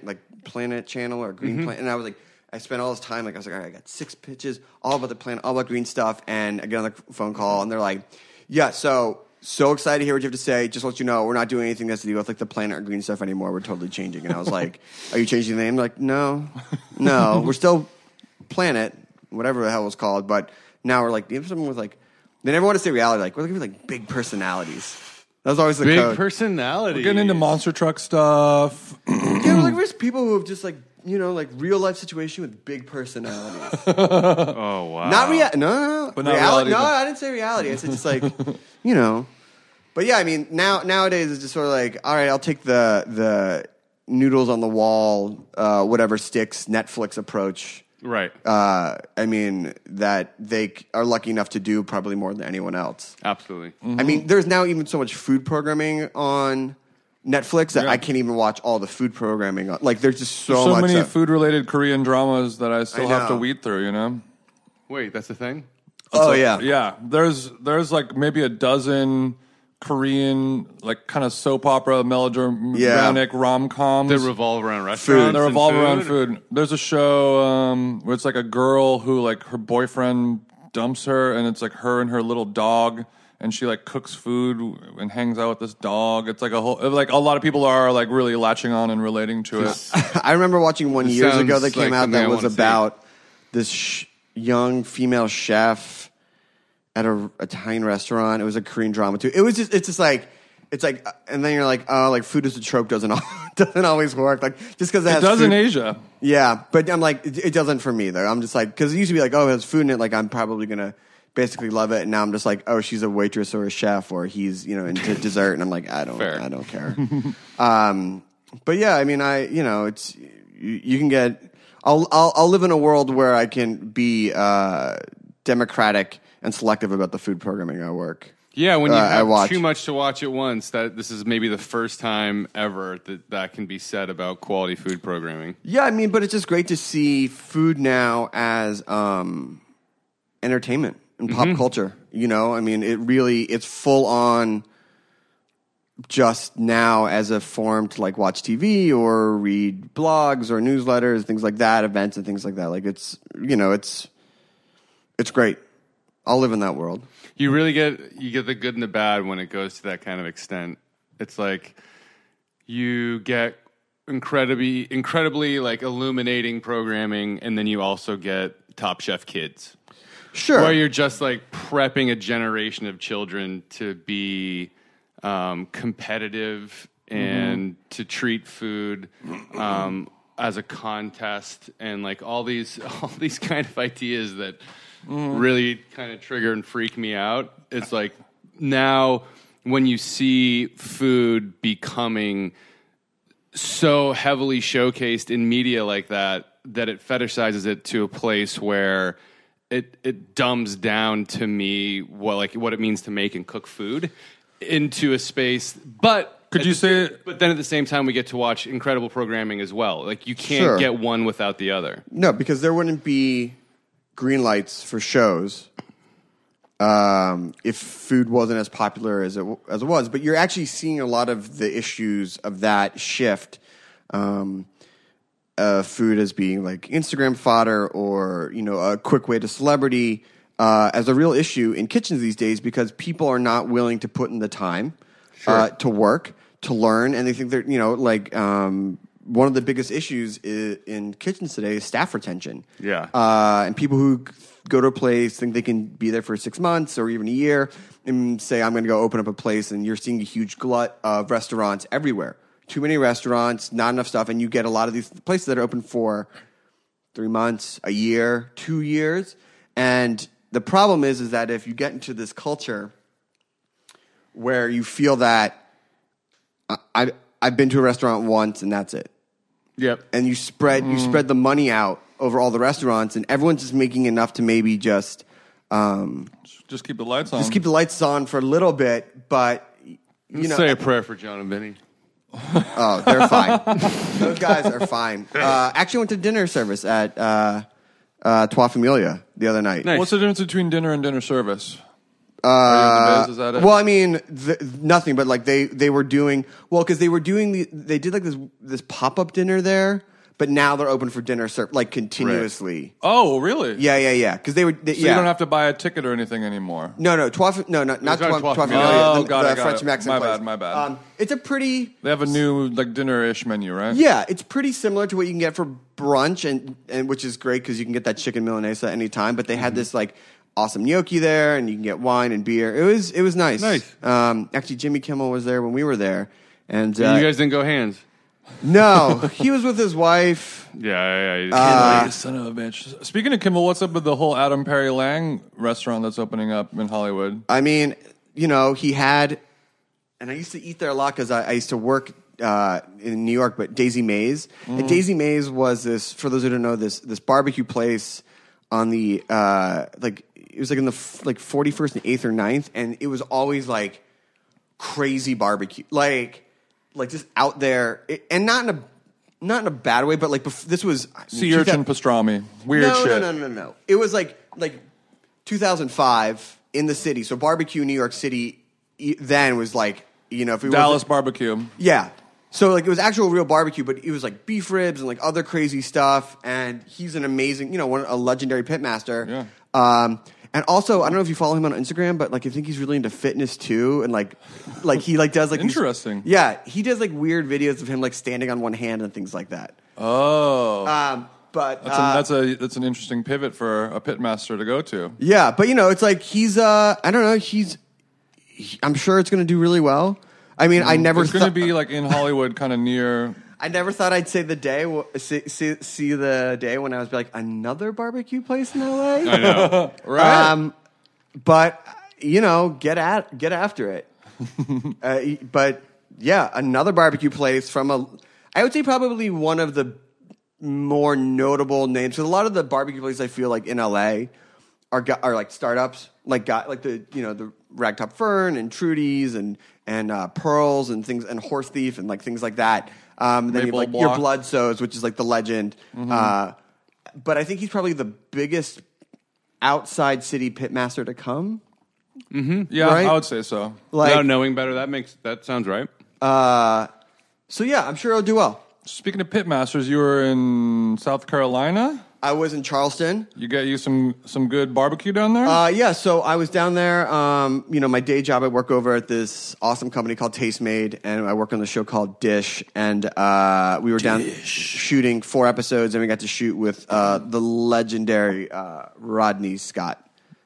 Planet Channel or Green Planet, and I was like, I spent all this time, like I was like, all right, I got 6 pitches, all about the planet, all about green stuff, and I get on the phone call, and they're like, yeah, so excited to hear what you have to say. Just to let you know, we're not doing anything that's to do with like the planet or green stuff anymore. We're totally changing. And I was like, are you changing the name? They're like, no, we're still Planet, whatever the hell it was called, but now we're like, you have something with like, they never want to say reality, like, we're looking for like big personalities. That was always the Big code. personality. We're getting into monster truck stuff. Yeah, like there's people who have just like, you know, like real life situation with big personalities. Oh, wow. Not no. But not reality. No, I didn't say reality. I said just like, you know. But yeah, I mean, nowadays it's just sort of like, all right, I'll take the noodles on the wall, whatever sticks, Netflix approach. Right. I mean, that they are lucky enough to do probably more than anyone else. Absolutely. I mean, there's now even so much food programming on Netflix that I can't even watch all the food programming on. Like, there's just so much. Many food-related Korean dramas that I still have to know. weed through. You know. Wait, that's the thing? Oh, yeah. Yeah, there's like maybe a dozen Korean like kind of soap opera melodramatic rom-coms That revolve around restaurants. They and revolve around food. food. There's a show where it's like a girl who like her boyfriend dumps her, and it's like her and her little dog, and she like cooks food and hangs out with this dog. It's like a whole like a lot of people are like really latching on and relating to it. I remember watching one years sounds ago that came like out something that I was wanna see. about this young female chef at a Italian restaurant. It was a Korean drama too. It's just like, and then you're like, oh, like food as a trope doesn't always work. Like just because It does in Asia. Yeah, but I'm like, it doesn't for me though. I'm just like, because it used to be like, oh, it has food in it. Like I'm probably gonna basically love it. And now I'm just like, oh, she's a waitress or a chef, or he's into dessert, and I'm like, I don't care. But yeah, I mean, it's you can get. I'll live in a world where I can be democratic and selective about the food programming I work. Yeah, when you have watch. too much to watch at once, this is maybe the first time ever that can be said about quality food programming. Yeah, I mean, but it's just great to see food now as entertainment and pop culture. You know, I mean, it's full on just now as a form to like watch TV or read blogs or newsletters, things like that, events and things like that. Like it's great. I'll live in that world. You really get the good and the bad when it goes to that kind of extent. It's like you get incredibly like illuminating programming, and then you also get Top Chef Kids. Sure. Where you're just like prepping a generation of children to be competitive and to treat food as a contest, and like all these kind of ideas that really kind of trigger and freak me out. It's like now when you see food becoming so heavily showcased in media like that it fetishizes it to a place where it dumbs down to me what it means to make and cook food into a space. But Could you say? But then at the same time, we get to watch incredible programming as well. Like you can't Sure. get one without the other. No, because there wouldn't be green lights for shows if food wasn't as popular as it was. But you're actually seeing a lot of the issues of that shift. Food as being like Instagram fodder or a quick way to celebrity as a real issue in kitchens these days because people are not willing to put in the time to work, to learn, and they think they're one of the biggest issues in kitchens today is staff retention. Yeah. And people who go to a place think they can be there for 6 months or even a year and say, I'm going to go open up a place, and you're seeing a huge glut of restaurants everywhere. Too many restaurants, not enough stuff, and you get a lot of these places that are open for 3 months, a year, 2 years. And the problem is that if you get into this culture where you feel that I've been to a restaurant once and that's it. Yep. And you spread the money out over all the restaurants, and everyone's just making enough to maybe just keep the lights on. just keep the lights on for a little bit, but Say a prayer for John and Vinny. Oh, they're fine. Those guys are fine. Actually went to dinner service at Trois Familia the other night. Nice. What's the difference between dinner and dinner service? Are you in the biz? Is that it? Well, I mean, nothing. But like they were doing because they did like this pop-up dinner there, but now they're open for dinner like continuously. Oh, really? Yeah. Because they So you don't have to buy a ticket or anything anymore. No, not Trois Trois Familia. Oh, got the it. French Mexican place. My bad. It's a pretty. They have a new like dinner-ish menu, right? Yeah, it's pretty similar to what you can get for brunch, and which is great because you can get that chicken milanese at any time. But they had this like awesome gnocchi there, and you can get wine and beer. It was nice. Nice. Actually, Jimmy Kimmel was there when we were there, and You guys didn't go hands. no, he was with his wife. Yeah. You son of a bitch. Speaking of Kimmel, what's up with the whole Adam Perry Lang restaurant that's opening up in Hollywood? I mean, he had, and I used to eat there a lot because I used to work in New York, but Daisy Mays. And Daisy Mays was this, for those who don't know, this barbecue place on the it was like in the 41st and 8th or 9th, and it was always like crazy barbecue, like just out there, and not in a bad way, but like this was Sea urchin pastrami. Weird shit. No. It was like 2005 in the city. So barbecue in New York City then was like, if we Dallas barbecue. yeah. So like it was actual real barbecue, but it was like beef ribs and like other crazy stuff. And he's an amazing, a legendary pitmaster. Yeah. And also, I don't know if you follow him on Instagram, but like I think he's really into fitness too, and like he like does like Interesting. he does like weird videos of him like standing on one hand and things like that. Oh. But That's an interesting pivot for a pitmaster to go to. yeah, but it's like he's I don't know, I'm sure it's going to do really well. I mean, I never It's going to be like in Hollywood, kind of near. I never thought I'd say the day see the day when I was like another barbecue place in LA. I know. Right. But get after it. But yeah, another barbecue place I would say probably one of the more notable names. Because a lot of the barbecue places I feel like in LA are like startups, like the Ragtop Fern and Trudy's and Pearls and things and Horse Thief and like things like that. Then you have like your Bloodsoes, which is like the legend. But I think he's probably the biggest outside city pitmaster to come. Yeah, right? I would say so. Like, knowing better, that sounds right. so yeah, I'm sure he'll do well. Speaking of pitmasters, you were in South Carolina. I was in Charleston. You get you some good barbecue down there? Yeah, so I was down there. My day job, I work over at this awesome company called Tastemade, and I work on the show called Dish. And we were down shooting 4 episodes, and we got to shoot with the legendary Rodney Scott,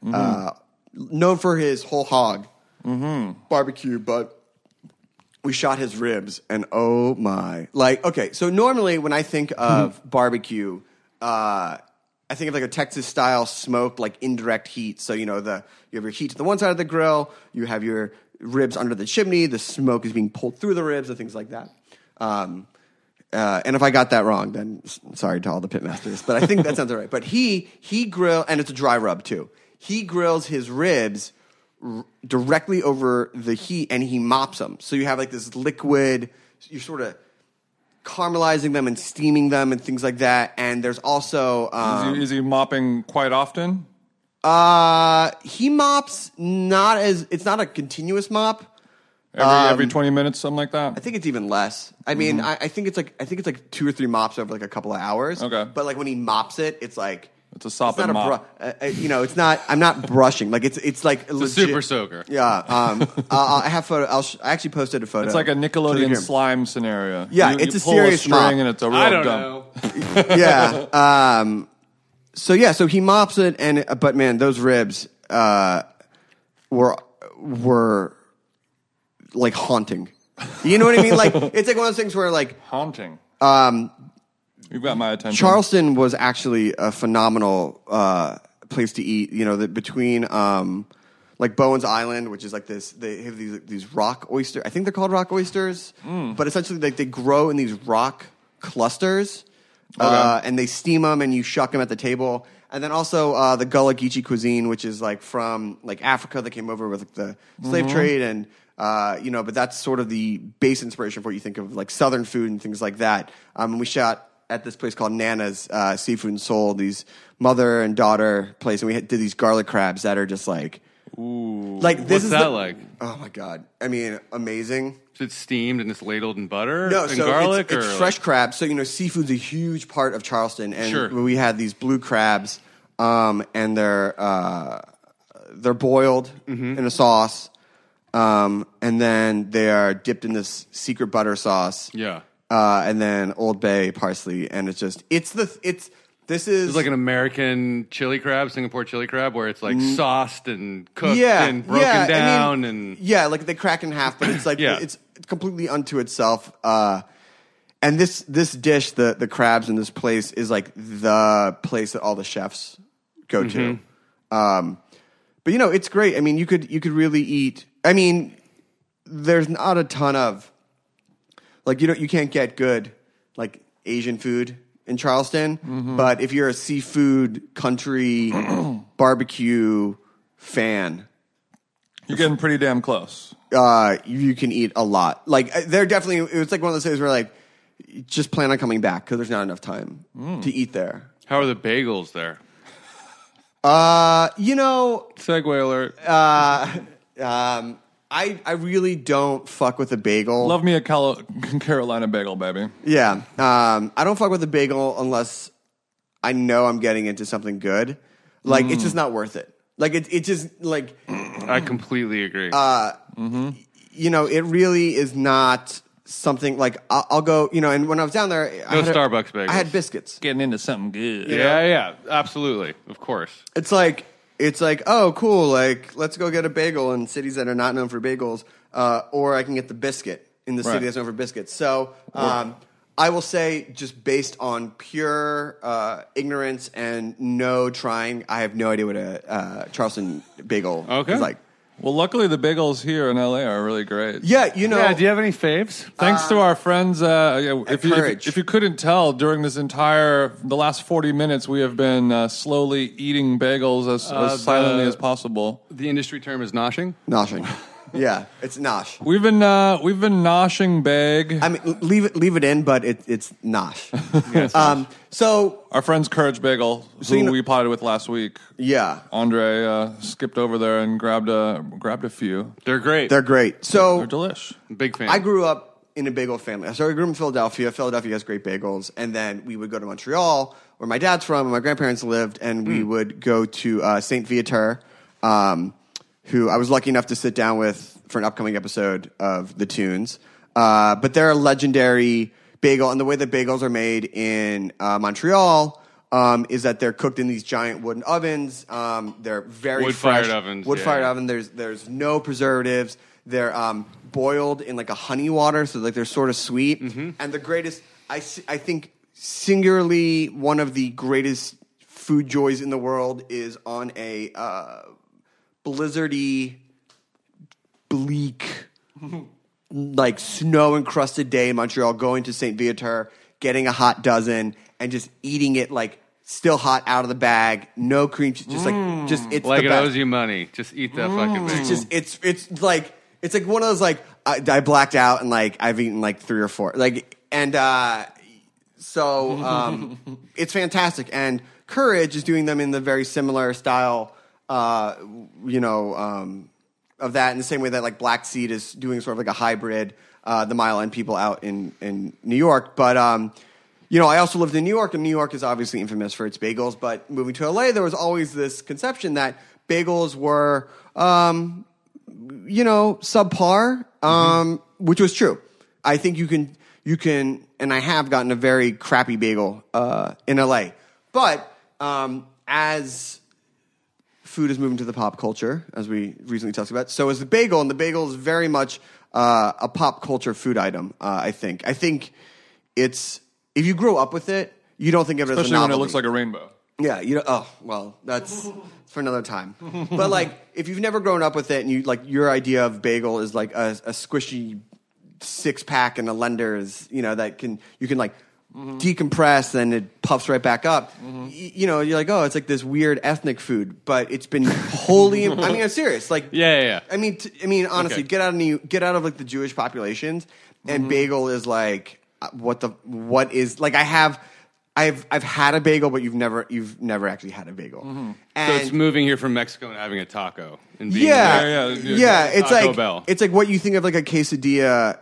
known for his whole hog barbecue, but we shot his ribs, and oh my! Okay, so normally when I think of barbecue. I think of like a Texas style smoke, like indirect heat. So you have your heat to the one side of the grill, you have your ribs under the chimney, the smoke is being pulled through the ribs and things like that. And if I got that wrong, then sorry to all the pitmasters, but I think that sounds all right. But he grill, and it's a dry rub too. He grills his ribs directly over the heat, and he mops them. So you have like this liquid. You're sort of caramelizing them and steaming them and things like that. And there's also Is he mopping quite often? he mops not as it's not a continuous mop. Every 20 minutes, something like that? I think it's even less. I mean, I think it's like 2 or 3 mops over like a couple of hours. Okay. But like when he mops it, it's like It's a sop not and a mop. it's not. I'm not brushing. Like it's like The legit. super soaker. Yeah. I have photo. I actually posted a photo. It's like a Show you Nickelodeon here. slime scenario. Yeah, You it's a pull serious string mop. and it's a real I don't dump. know. Yeah. So he mops it, but man, those ribs were like haunting. You know what I mean? Like it's like one of those things where like Haunting. You've got my attention. Charleston was actually a phenomenal place to eat. You know, that between like Bowen's Island, which is like this, they have these rock oysters. I think they're called rock oysters, but essentially like they grow in these rock clusters, and they steam them and you shuck them at the table. And then also the Gullah Geechee cuisine, which is like from like Africa that came over with like, the slave trade, and but that's sort of the base inspiration for what you think of like Southern food and things like that. And we shot at this place called Nana's Seafood and Soul, these mother and daughter place, and we did these garlic crabs that are just like, ooh, like this What's is that like? Oh my god! I mean, amazing. Is it steamed and it's ladled in butter No, and so garlic? it's or fresh crabs. So seafood's a huge part of Charleston, and Sure. we had these blue crabs, and they're boiled in a sauce, and then they are dipped in this secret butter sauce. Yeah. And then Old Bay parsley, and this is It's like an American chili crab, Singapore chili crab, where it's like sauced and cooked yeah, and broken yeah, down. I mean, and yeah, like they crack in half, but it's like Yeah. it's completely unto itself. And this dish, the crabs in this place, is like the place that all the chefs go to. But it's great. I mean, you could really eat. I mean, there's not a ton of like you can't get good like Asian food in Charleston, but if you're a seafood country barbecue fan, You're getting pretty damn close. you can eat a lot. Like they're definitely, it was like one of those things where like just plan on coming back because there's not enough time to eat there. how are the bagels there? Segway alert. I really don't fuck with a bagel. Love me a Carolina bagel, baby. Yeah. I don't fuck with a bagel unless I know I'm getting into something good. Like, it's just not worth it. Like, it just, like, I completely agree. it really is not something, like, I'll go, and when I was down there. No Starbucks bagels. I had biscuits. Getting into something good. yeah, absolutely. Of course. It's like, oh, cool, like, let's go get a bagel in cities that are not known for bagels, or I can get the biscuit in the city Right. that's known for biscuits. So I will say, just based on pure ignorance and no trying, I have no idea what a Charleston bagel Okay. is like. Well, luckily the bagels here in LA are really great. Yeah, Yeah, do you have any faves? Thanks to our friends, Courage. if you couldn't tell, during the last 40 minutes, we have been slowly eating bagels as silently as possible. The industry term is noshing. Noshing. Yeah, it's nosh. We've been noshing bag. I mean, leave it in, but it's nosh. So Our friends Courage Bagel, who we potted with last week. yeah, Andre skipped over there and grabbed a few. They're great. they're great. So They're delish. Big fan. I grew up in a bagel family. So I grew up in Philadelphia. Philadelphia has great bagels. And then we would go to Montreal, where my dad's from and my grandparents lived, and we would go to St. Viateur, who I was lucky enough to sit down with for an upcoming episode of The Tunes. But they're a legendary bagel, and the way that bagels are made in Montreal is that they're cooked in these giant wooden ovens. They're very Wood-fired fresh. ovens, Wood-fired yeah. oven. There's no preservatives. They're boiled in like a honey water, so like they're sort of sweet. And the greatest, I think, singularly one of the greatest food joys in the world is on a blizzardy, bleak, like snow encrusted day in Montreal, going to St. Viateur, getting a hot dozen, and just eating it like still hot out of the bag, no cream cheese, just it's Like the it best. owes you money. Just eat that fucking bagel. It's just it's like one of those like I blacked out and like I've eaten like 3 or 4 like and so it's fantastic, and Courage is doing them in the very similar style of that, in the same way that like Black Seed is doing sort of like a hybrid, the Mile End people out in New York. But I also lived in New York, and New York is obviously infamous for its bagels. But moving to LA, there was always this conception that bagels were subpar, which was true. I think you can, and I have gotten a very crappy bagel in LA. But as food is moving to the pop culture, as we recently talked about, so is the bagel, and the bagel is very much a pop culture food item. I think it's, if you grow up with it, you don't think of it as a Especially novelty. when it looks like a rainbow. Yeah, that's for another time. But like, if you've never grown up with it, and you like your idea of bagel is like a squishy 6-pack in a blender is, that you can like decompress, then it puffs right back up. You're like, oh, it's like this weird ethnic food, but it's been wholly. I mean, I'm serious. Like, Yeah. I mean, honestly, Okay. get out of like the Jewish populations, and bagel is like what is like. I've had a bagel, but you've never actually had a bagel. And So it's moving here from Mexico and having a taco and being yeah. It's Taco like Bell. it's like what you think of like a quesadilla.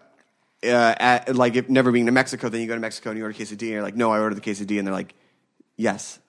Like if never being to Mexico, then you go to Mexico and you order quesadilla, and you're like, no, I ordered the quesadilla, and they're like, yes.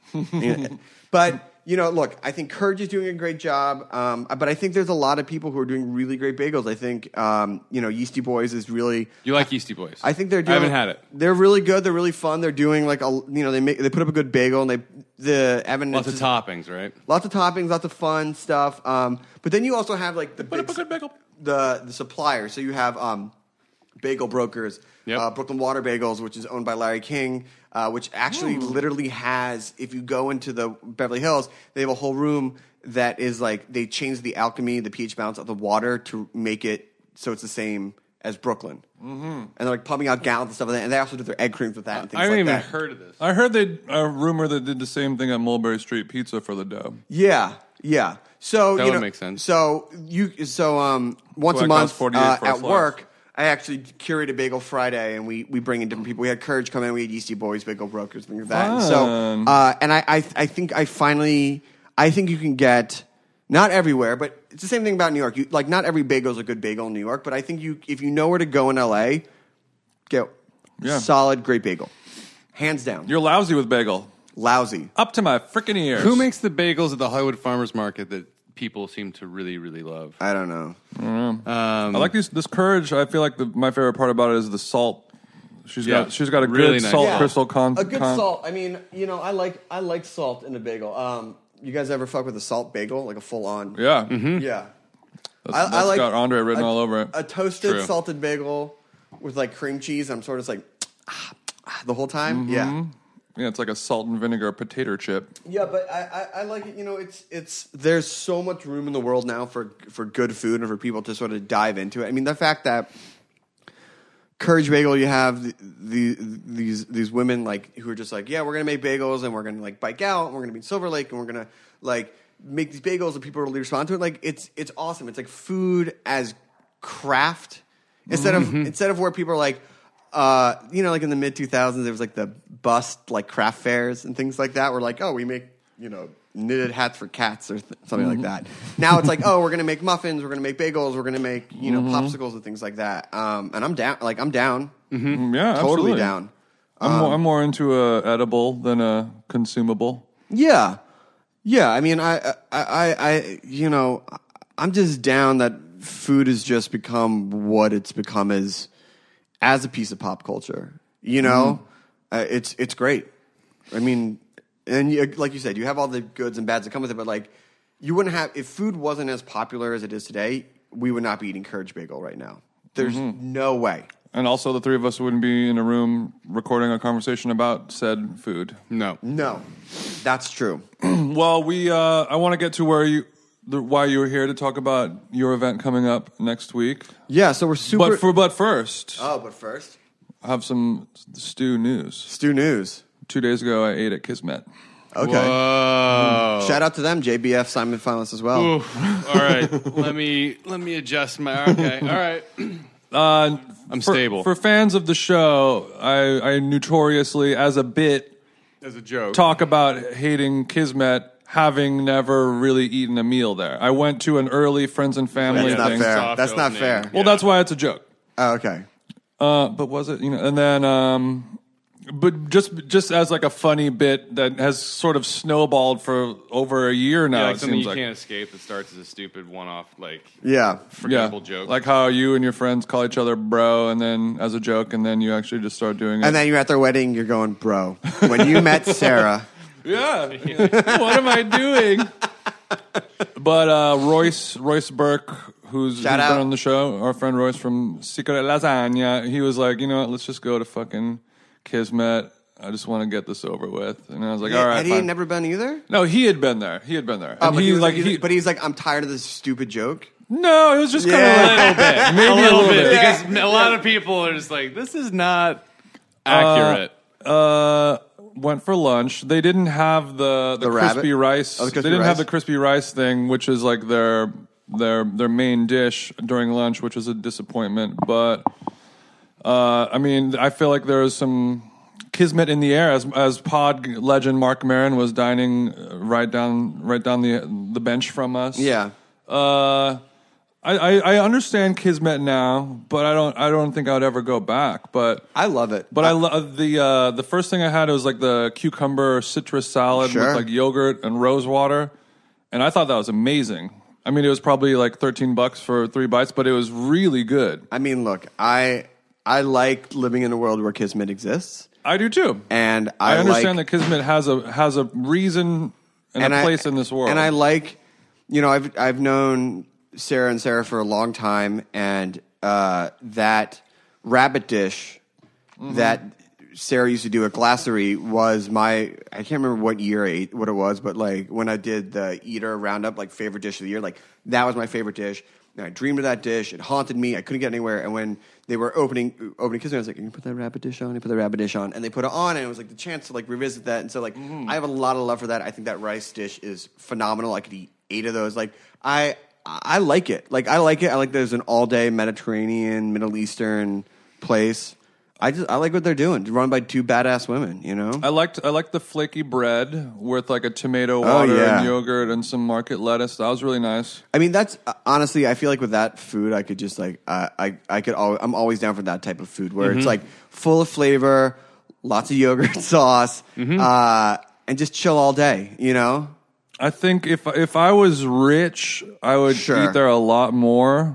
But look, I think Courage is doing a great job, but I think there's a lot of people who are doing really great bagels. I think Yeasty Boys is really. You like Yeasty Boys? I think they're doing. I haven't had it. They're really good. They're really fun. They're doing like they put up a good bagel, and Evan Lots of toppings, right? lots of toppings, lots of fun stuff. But then you also have like the Put up a good bagel. the suppliers. So you have Bagel Brokers, Yep. Brooklyn Water Bagels, which is owned by Larry King, which actually literally has, if you go into the Beverly Hills, they have a whole room that is like, they changed the alchemy, the pH balance of the water to make it so it's the same as Brooklyn. And they're like pumping out gallons and stuff like that. And they also do their egg creams with that and things I haven't like even that. heard of this. I heard a rumor that did the same thing at Mulberry Street Pizza for the dough. Yeah. So That would make sense. So once Well, a it month costs 48 for a at slice. work, I actually curate a Bagel Friday, and we bring in different people. We had Courage come in, we had Yeasty Boys, Bagel Brokers, things like that. And so, Fun. and I think you can get, not everywhere, but it's the same thing about New York. Like, not every bagel is a good bagel in New York, but I think if you know where to go in LA, get solid, great bagel, hands down. You're lousy with bagel. Lousy. Up to my freaking ears. Who makes the bagels at the Hollywood Farmers Market that people seem to really, really love? I don't know. I like this Courage. I feel like my favorite part about it is the salt. She's got a Really good nice. salt Yeah. crystal A good salt. I mean, I like salt in a bagel. You guys ever fuck with a salt bagel, like a full on? Yeah. Yeah. That's I like got Andre written all over it. A toasted True. salted bagel with like cream cheese. I'm sort of just like the whole time. Yeah. Yeah, it's like a salt and vinegar potato chip. Yeah, but I like it. It's there's so much room in the world now for good food and for people to sort of dive into it. I mean, the fact that Courage Bagel, you have these women like who are just like, yeah, we're gonna make bagels and we're gonna like bike out and we're gonna be in Silver Lake and we're gonna like make these bagels and people really respond to it. Like it's awesome. It's like food as craft instead of where people are like. Like in the mid 2000s, there was like the bust like craft fairs and things like that. Where like, oh, we make knitted hats for cats or something like that. Now it's like, oh, we're gonna make muffins, we're gonna make bagels, we're gonna make popsicles and things like that. And I'm down. Like I'm down. Yeah, Totally absolutely. down. I'm more into a edible than a consumable. Yeah. I mean, I'm just down that food has just become what it's become as a piece of pop culture. It's great. I mean, and like you said, you have all the goods and bads that come with it, but like you wouldn't have, if food wasn't as popular as it is today, we would not be eating Courage Bagel right now. There's no way. And also, the three of us wouldn't be in a room recording a conversation about said food. No. That's true. Well, I want to get to why you were here to talk about your event coming up next week. Yeah, so we're super. But first, but first, I have some stew news. Stu News. 2 days ago, I ate at Kismet. Okay. Whoa. Shout out to them, JBF Simon finalists as well. Oof. All right. let me adjust my. Okay. All right. I'm stable. For fans of the show, I notoriously, as a bit, As a joke. talk about hating Kismet, having never really eaten a meal there. I went to an early friends and family That's not thing. fair. Soft That's not opening. fair. Well, that's why it's a joke. Oh, okay. But was it? And then, but just as like a funny bit that has sort of snowballed for over a year now. Yeah, like it something seems you like. can't escape that starts as a stupid one-off, like Yeah. forgettable joke. Like how you and your friends call each other bro, and then as a joke, and then you actually just start doing it. And then you're at their wedding, you're going, bro. When you met Sarah, yeah, what am I doing? But Royce Burke, who's Shout been out. on the show, our friend Royce from Secret Lasagna, he was like, you know what, let's just go to fucking Kismet. I just want to get this over with. And I was like, all right, had he fine. never been either? No, he had been there. Oh, And but he was like, but he's like, I'm tired of this stupid joke. no, it was just kind of Yeah. like a little bit. Maybe a little bit, bit. because a lot of people are just like, this is not accurate. Went for lunch. They didn't have the crispy rabbit? rice. Oh, the crispy they didn't have rice? the crispy rice thing, which is like their main dish during lunch, which was a disappointment. But I mean, I feel like there was some Kismet in the air as pod legend Mark Maron was dining right down the bench from us. Yeah. I understand Kismet now, but I don't think I would ever go back. But I love it. I love the first thing I had was like the cucumber citrus salad Sure. with like yogurt and rose water, and I thought that was amazing. I mean, it was probably like $13 for 3 bites, but it was really good. I mean, look, I like living in a world where Kismet exists. I do too, And I understand like, that Kismet has a reason and a place in this world. And I like, I've known Sarah and Sarah for a long time, and that rabbit dish that Sarah used to do at Glassery was I can't remember what year I ate, what it was, but like when I did the Eater Roundup, like favorite dish of the year, like that was my favorite dish. And I dreamed of that dish. It haunted me. I couldn't get anywhere. And when they were opening Kismet, I was like, "Can you put that rabbit dish on? You put that rabbit dish on." And they put it on, and it was like the chance to like revisit that. And so like I have a lot of love for that. I think that rice dish is phenomenal. I could eat 8 of those. Like I like it. Like I like it. I like there's an all day Mediterranean, Middle Eastern place. I like what they're doing. Run by 2 badass women, you know? I liked the flaky bread with like a tomato water yeah. and yogurt and some market lettuce. That was really nice. I mean, that's honestly, I feel like with that food, I could just like, I'm always down for that type of food where it's like full of flavor, lots of yogurt sauce, and just chill all day, you know? I think if I was rich, I would Sure. eat there a lot more,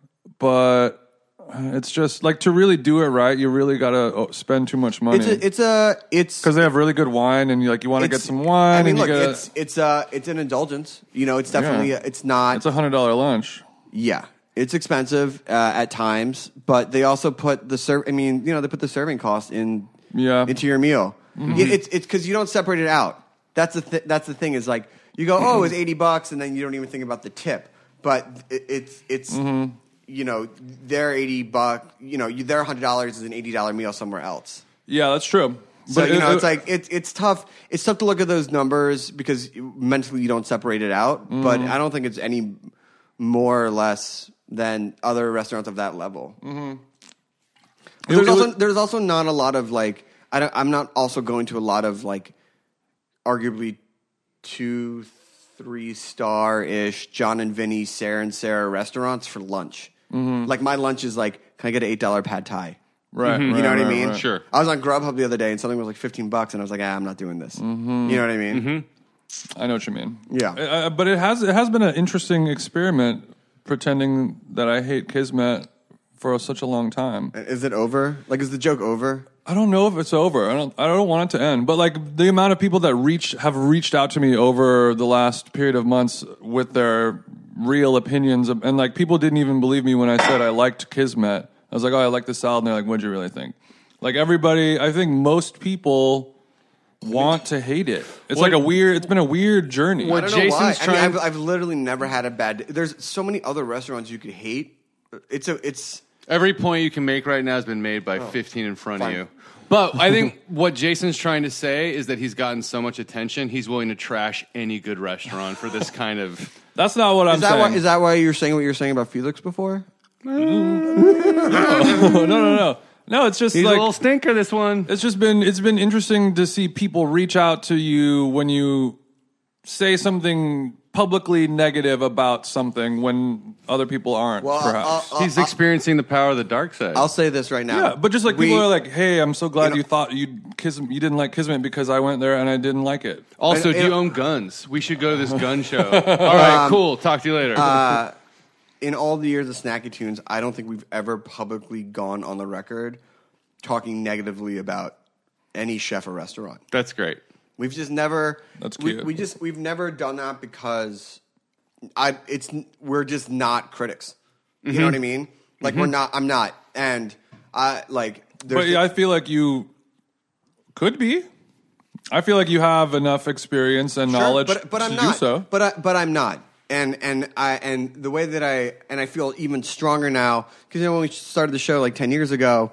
but it's just like to really do it right, you really got to spend too much money. It's Because they have really good wine, and you want to get some wine. I mean, and look, you gotta, it's an indulgence. You know, it's definitely it's not. it's $100 lunch. Yeah, it's expensive at times, but they also put the I mean, they put the serving cost into your meal. It's because you don't separate it out. That's the thing is like you go, oh, it's $80, and then you don't even think about the tip. But it's their $80, their $100 is an $80 meal somewhere else. Yeah, that's true. So But it's like it's tough. It's tough to look at those numbers because mentally you don't separate it out. But I don't think it's any more or less than other restaurants of that level. But there's also not a lot of like I'm not also going to a lot of like arguably 2-3 star ish John and Vinny, Sarah and Sarah restaurants for lunch. Like my lunch is like, can I get an $8 pad thai? right. You know what I mean? Right. Sure. I was on Grubhub the other day and something was like $15 and I was like, I'm not doing this. You know what I mean? I know what you mean. Yeah. But it has been an interesting experiment pretending that I hate Kismet for such a long time. Is it over? Like, is the joke over? I don't know if it's over. I don't want it to end. But like the amount of people that have reached out to me over the last period of months with their real opinions and like people didn't even believe me when I said I liked Kismet. I was like, oh, I like the salad, and they're like, what'd you really think? Like everybody, I think most people want to hate it. It's it's been a weird journey. I don't know Jason's why. I mean, I've literally never had a bad. There's so many other restaurants you could hate. Every point you can make right now has been made by 15 in front of you. But I think what Jason's trying to say is that he's gotten so much attention, he's willing to trash any good restaurant for this kind of... That's not what I'm saying. Is that why you're saying what you're saying about Felix before? No. No, it's just He's like a little stinker, this one. it's been interesting to see people reach out to you when you say something publicly negative about something when other people aren't. Well, perhaps. He's experiencing the power of the dark side. I'll say this right now. Yeah, but just like people are like, "Hey, I'm so glad You know- you thought you'd you didn't like Kismet because I went there and I didn't like it." Also, do you own guns? We should go to this gun show. All right, cool. Talk to you later. In all the years of Snacky Tunes, I don't think we've ever publicly gone on the record talking negatively about any chef or restaurant. That's great. We've just never. That's cute. We've never done that because we're just not critics. You know what I mean? Like we're not. I'm not, and I like. But yeah, I feel like you could be. I feel like you have enough experience and knowledge but I'm to not. do so. But I'm not. And the way that I feel even stronger now because when we started the show like 10 years ago,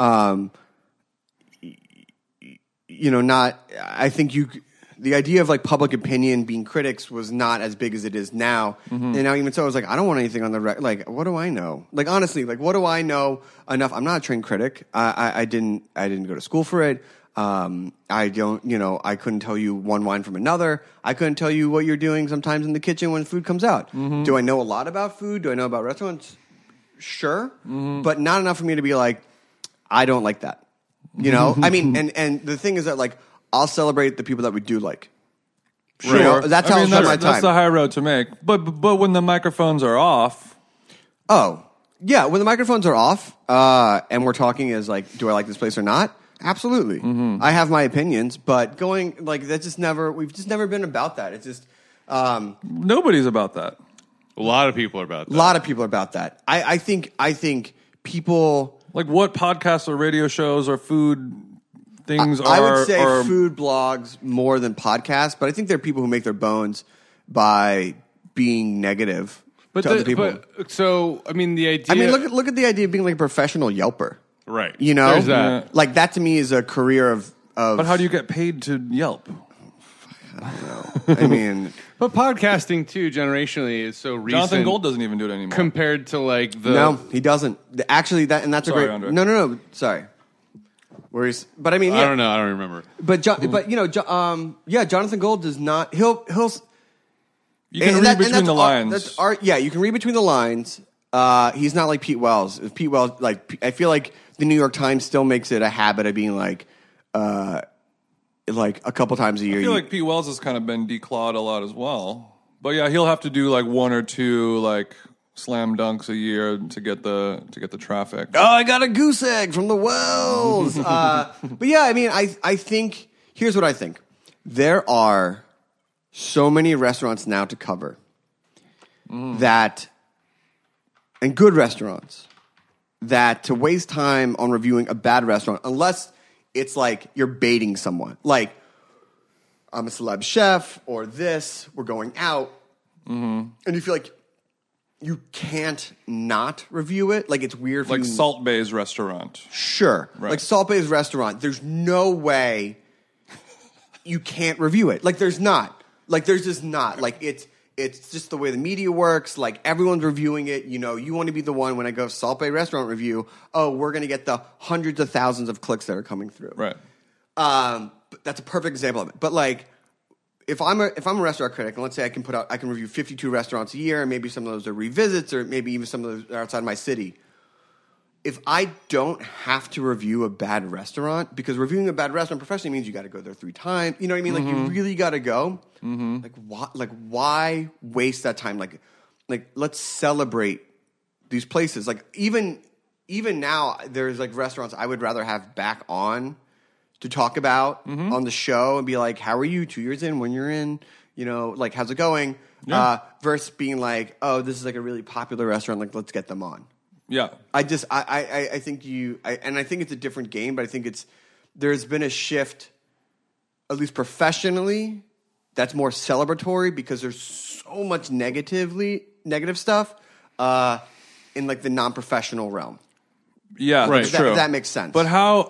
I think the idea of like public opinion being critics was not as big as it is now. And now even so, I was like, I don't want anything on the record. Like, what do I know? Like, honestly, like, what do I know enough? I'm not a trained critic. I didn't go to school for it. I couldn't tell you one wine from another. I couldn't tell you what you're doing sometimes in the kitchen when food comes out. Do I know a lot about food? Do I know about restaurants? Sure. But not enough for me to be like, I don't like that. You know? I mean, and the thing is that like, I'll celebrate the people that we do like. Sure. You know, that's how I'll spend my time. That's the high road to make. But when the microphones are off, Oh, yeah. When the microphones are off, and we're talking as like, do I like this place or not? Absolutely. I have my opinions, but going like we've just never been about that. It's just nobody's about that. A lot of people are about that. a lot of people are about that. I think people. Like what podcasts or radio shows or food things I would say are food blogs more than podcasts, but I think there are people who make their bones by being negative to other people. So, I mean, the idea... I mean, look at the idea of being like a professional Yelper. Right. You know? There's that. Like that to me is a career of But how do you get paid to Yelp? I mean... But podcasting, too, generationally, is so recent. Jonathan Gold doesn't even do it anymore. Compared to, like, the... No, he doesn't. Actually, that's Sorry, a great... Andre. No. Sorry. But I mean, yeah. I don't know. I don't remember. But Jonathan Gold does not... He'll... You can read between the lines. That's art. Yeah, you can read between the lines. He's not like Pete Wells. If Pete Wells, like, I feel like the New York Times still makes it a habit of being like a couple times a year. I feel like Pete Wells has kind of been declawed a lot as well. But yeah, he'll have to do like one or two like slam dunks a year to get the traffic. Oh, I got a goose egg from the Wells. But yeah, I mean, I think here's what I think. There are so many restaurants now to cover that, and good restaurants, that to waste time on reviewing a bad restaurant, unless it's like you're baiting someone. Like, I'm a celeb chef, or this, we're going out, and you feel like you can't not review it. Like, it's weird for Like you. Salt Bay's restaurant. Sure. Right. Like Salt Bay's restaurant, there's no way you can't review it. Like, there's not. Like, there's just not. Like, it's just the way the media works. Like, everyone's reviewing it. You know, you want to be the one when I go Salt Bay restaurant review, oh, we're going to get the hundreds of thousands of clicks that are coming through. Right. That's a perfect example of it. But, like, if I'm a restaurant critic, and let's say I can review 52 restaurants a year, and maybe some of those are revisits, or maybe even some of those are outside my city. If I don't have to review a bad restaurant, because reviewing a bad restaurant professionally means you got to go there 3 times. You know what I mean? Like, you really got to go. Like, why waste that time? Like, let's celebrate these places. Like, even now, there's like restaurants I would rather have back on to talk about on the show and be like, how are you 2 years in, when you're in, you know, like, how's it going? Yeah. Versus being like, oh, this is like a really popular restaurant, like, let's get them on. Yeah. I think I think it's a different game, but I think there's been a shift, at least professionally, that's more celebratory because there's so much negative stuff in like the non-professional realm. Yeah, Right. that's That, true. that makes sense. But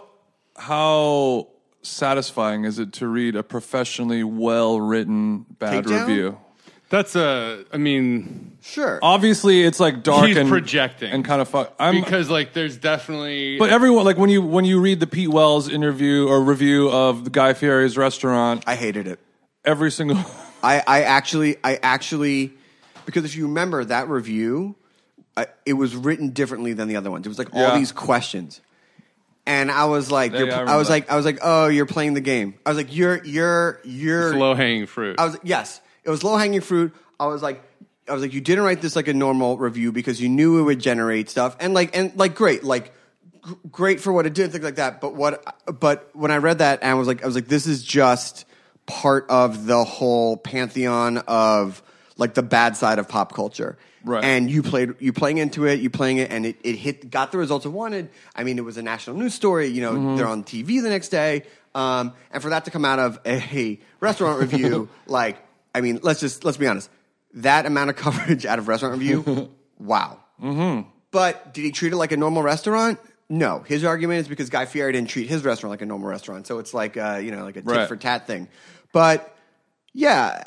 how satisfying is it to read a professionally well written bad Takedown? review? That's I mean, sure. Obviously, it's like dark He's and projecting. and kind of because like there's definitely. But everyone, like when you read the Pete Wells interview or review of the Guy Fieri's restaurant, I hated it. every single I actually, because if you remember that review, it was written differently than the other ones. It was like all Yeah. these questions, and I was like, Yeah, you're, I I was remember like, oh, you're playing the game. I was like, you're low hanging fruit. I was yes, it was low hanging fruit. I was like, you didn't write this like a normal review because you knew it would generate stuff and great, great for what it did, things like that. But when I read that, and I was like, this is just part of the whole pantheon of like the bad side of pop culture. Right. And you playing into it, and it got the results it wanted. I mean, it was a national news story. You know, they're on TV the next day. And for that to come out of a restaurant review, like, I mean, let's be honest. That amount of coverage out of restaurant review, wow. Mm-hmm. But did he treat it like a normal restaurant? No. His argument is because Guy Fieri didn't treat his restaurant like a normal restaurant. So it's like, like a tit for tat thing. But yeah,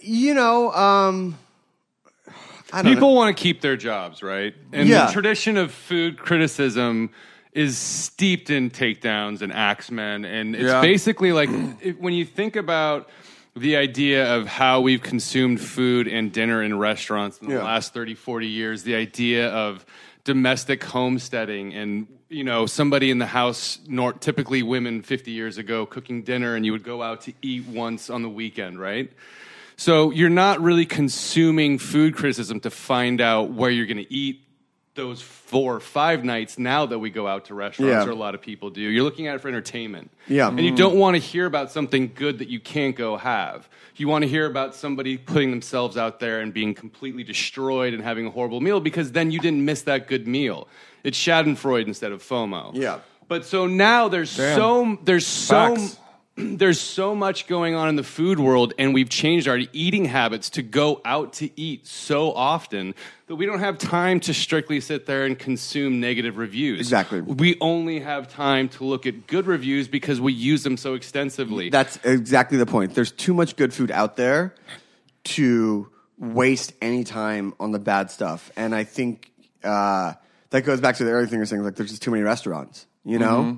I don't know. People want to keep their jobs, right? And Yeah. the tradition of food criticism is steeped in takedowns and axemen. And it's Yeah. basically like when you think about the idea of how we've consumed food and dinner in restaurants in the last 30, 40 years, the idea of domestic homesteading and, somebody in the house, typically women 50 years ago, cooking dinner, and you would go out to eat once on the weekend, right? So you're not really consuming food criticism to find out where you're going to eat those 4 or 5 nights now that we go out to restaurants, or a lot of people do. You're looking at it for entertainment. Yeah. And you don't want to hear about something good that you can't go have. You want to hear about somebody putting themselves out there and being completely destroyed and having a horrible meal because then you didn't miss that good meal. It's Schadenfreude instead of FOMO. Yeah. But so now there's Facts. there's so much going on in the food world, and we've changed our eating habits to go out to eat so often that we don't have time to strictly sit there and consume negative reviews. Exactly. We only have time to look at good reviews because we use them so extensively. That's exactly the point. There's too much good food out there to waste any time on the bad stuff. And I think that goes back to the earlier thing you're saying, like there's just too many restaurants, you know?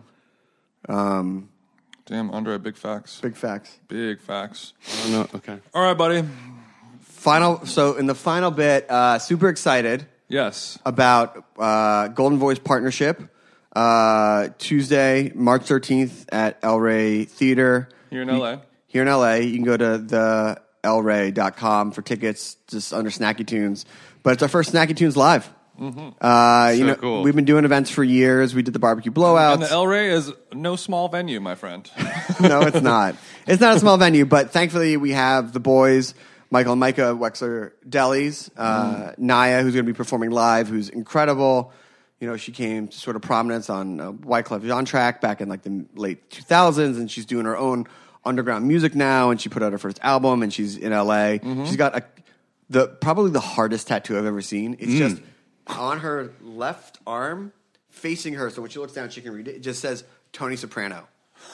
Damn, Andre, big facts. Big facts. Big facts. Oh, no. Okay. All right, buddy. So in the final bit, super excited Yes. about Golden Voice partnership. Tuesday, March 13th at El Rey Theater. Here in LA. Here in LA. You can go to theelray.com for tickets, just under Snacky Tunes. But it's our first Snacky Tunes live. So cool. We've been doing events for years. We did the barbecue blowouts. And the El Rey is no small venue, my friend. No, it's not. It's not a small venue, but thankfully we have the boys, Michael and Micah of Wexler Delis, Naya, who's going to be performing live, who's incredible. You know, she came to sort of prominence on Wyclef Jean track back in like the late 2000s, and she's doing her own underground music now, and she put out her first album, and she's in LA. She's got probably the hardest tattoo I've ever seen. It's just on her left arm, facing her, so when she looks down, she can read it. It just says Tony Soprano.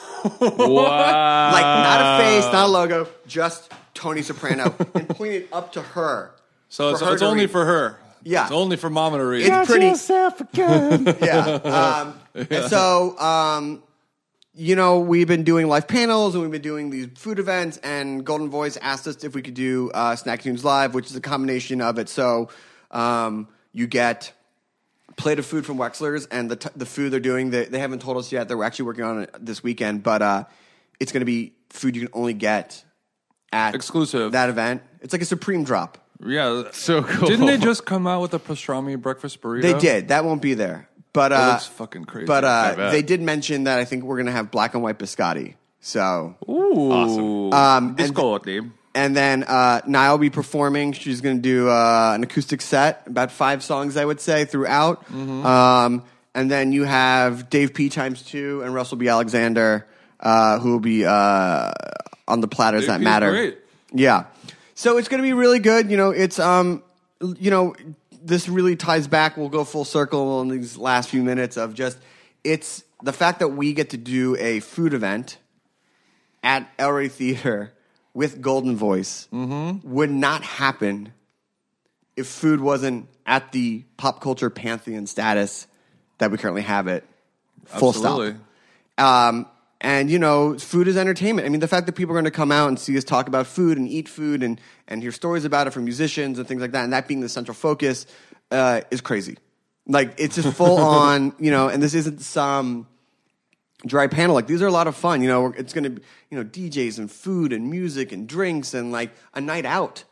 Wow. Like, not a face, not a logo, just Tony Soprano. And pointed up to her. So for her it's to only read. for her. Yeah. It's only for Mama to read. It's pretty. yourself again. Yeah. And so, we've been doing live panels and we've been doing these food events, and Golden Voice asked us if we could do Snack Tunes Live, which is a combination of it. So you get a plate of food from Wexler's, and the food they're doing, they haven't told us yet. They're actually working on it this weekend, but it's going to be food you can only get at Exclusive. that event. It's like a Supreme drop. Yeah. So cool. Didn't they just come out with a pastrami breakfast burrito? They did. That won't be there. But It looks fucking crazy. But bet. they did mention that I think we're going to have black and white biscotti. So, Ooh. and- Biscotti. and then Niall will be performing. She's going to do an acoustic set, about 5 songs, I would say, throughout. And then you have Dave P times 2 and Russell B. Alexander, who will be on the platters Dave that P's matter. great. Yeah. So it's going to be really good. You know, it's this really ties back. We'll go full circle in these last few minutes of just it's the fact that we get to do a food event at El Rey Theater with Golden Voice would not happen if food wasn't at the pop culture pantheon status that we currently have it. Full Absolutely. stop. And, you know, food is entertainment. I mean, the fact that people are going to come out and see us talk about food and eat food and hear stories about it from musicians and things like that, and that being the central focus is crazy. Like, it's just full on, you know, and this isn't some dry panel. Like, these are a lot of fun. You know, it's going to be, you know, DJs and food and music and drinks and, like, a night out.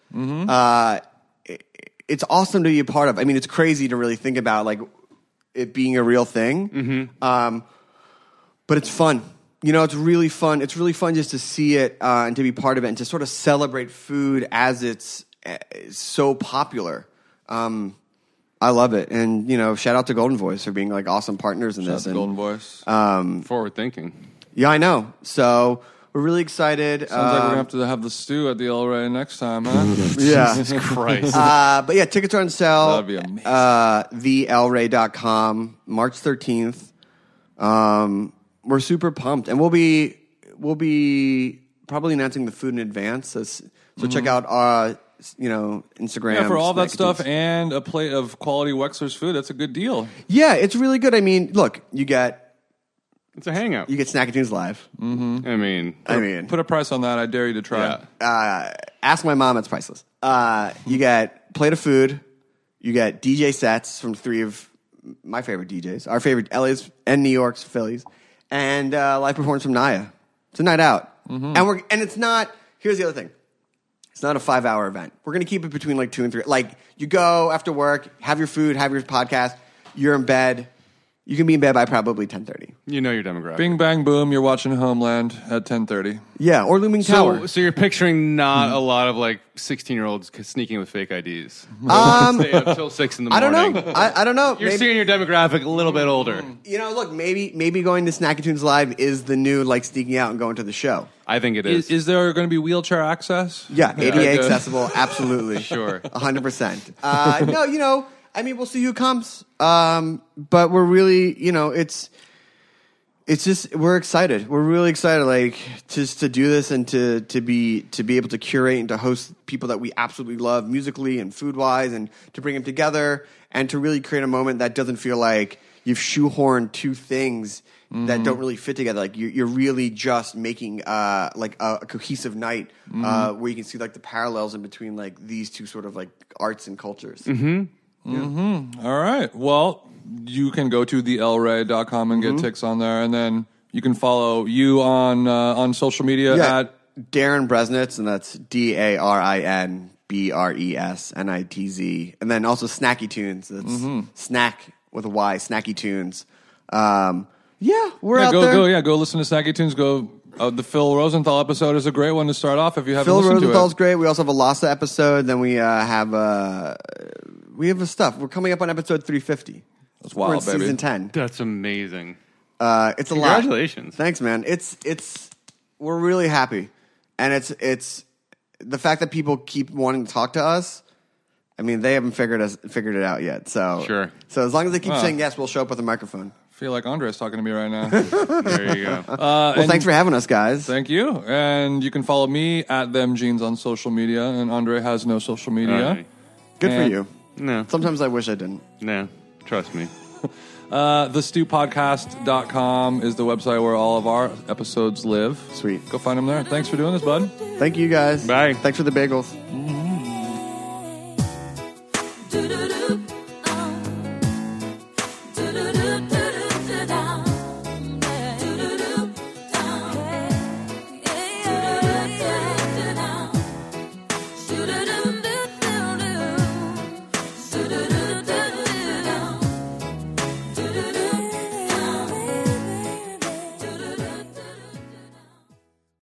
It's awesome to be a part of. I mean, it's crazy to really think about, like, it being a real thing. But it's fun. You know, it's really fun. It's really fun just to see it and to be part of it and to sort of celebrate food as it's so popular. I love it. And, you know, shout out to Golden Voice for being, like, awesome partners in this. Shout out to Golden Voice. Forward thinking. Yeah, I know. So we're really excied. Sounds like we're going to have the stew at the El Rey next time, huh? Yeah. Christ. But yeah, tickets are on sale. That'd be amazing. TheElRey.com, March 13th. We're super pumped, and we'll be probably announcing the food in advance. So check out our Instagram. Yeah, for all that Snack stuff Tunes. and a plate of quality Wexler's food, that's a good deal. Yeah, it's really good. I mean, look, you get It's a hangout. Snack Tunes live. I mean, Put a price on that. I dare you to try. yeah. Ask my mom; it's priceless. You get plate of food. You get DJ sets from three of my favorite DJs, our favorite LA's and New York's, Phillies, and live performance from Naya. It's a night out, and it's not. Here's the other thing: it's not a 5-hour event. We're going to keep it between like 2 and 3. Like you go after work, have your food, have your podcast. You're in bed. You can be in bed by probably 10:30. You know your demographic. Bing, bang, boom. You're watching Homeland at 10:30. Yeah, or Looming Tower. So you're picturing not a lot of like 16-year-olds sneaking with fake IDs. Stay up till 6 in the I don't morning. know. I don't know. You're Maybe- seeing your demographic a little bit older. You know, look, maybe going to Snacky Tunes Live is the new like sneaking out and going to the show. I think it is. Is there going to be wheelchair access? Yeah, ADA good. accessible, absolutely. Sure. 100%. No, you know, I mean, we'll see who comes. But we're really, you know, it's just we're excited. We're really excited, like just to do this and to be able to curate and to host people that we absolutely love musically and food wise, and to bring them together and to really create a moment that doesn't feel like you've shoehorned two things that don't really fit together. Like you're really just making like a cohesive night where you can see like the parallels in between like these two sort of like arts and cultures. All right. Well, you can go to theelray.com and get tics on there, and then you can follow you on social media at Darren Bresnitz, and that's DARIN BRESNITZ, and then also Snacky Tunes. That's snack with a Y, Snacky Tunes. We're out there. Go listen to Snacky Tunes. Go. The Phil Rosenthal episode is a great one to start off if you haven't Phil listened Rosenthal's to it. great. We also have a Lhasa episode. Then we have stuff. We're coming up on episode 350. That's We're in wild, baby. season 10. That's amazing. It's a lot. Congratulations. Thanks, man. We're really happy, and it's the fact that people keep wanting to talk to us. I mean, they haven't figured it out yet. So Sure. So as long as they keep saying yes, we'll show up with a microphone. I feel like Andre's talking to me right now. There you go. Well, thanks for having us, guys. Thank you. And you can follow me at ThemJeans on social media, and Andre has no social media. All right. Good for And- you. No, Sometimes I wish I didn't. no. Trust me. TheStewPodcast.com is the website where all of our episodes live. Sweet. Go find them there. Thanks for doing this, bud. Thank you, guys. Bye. Thanks for the bagels.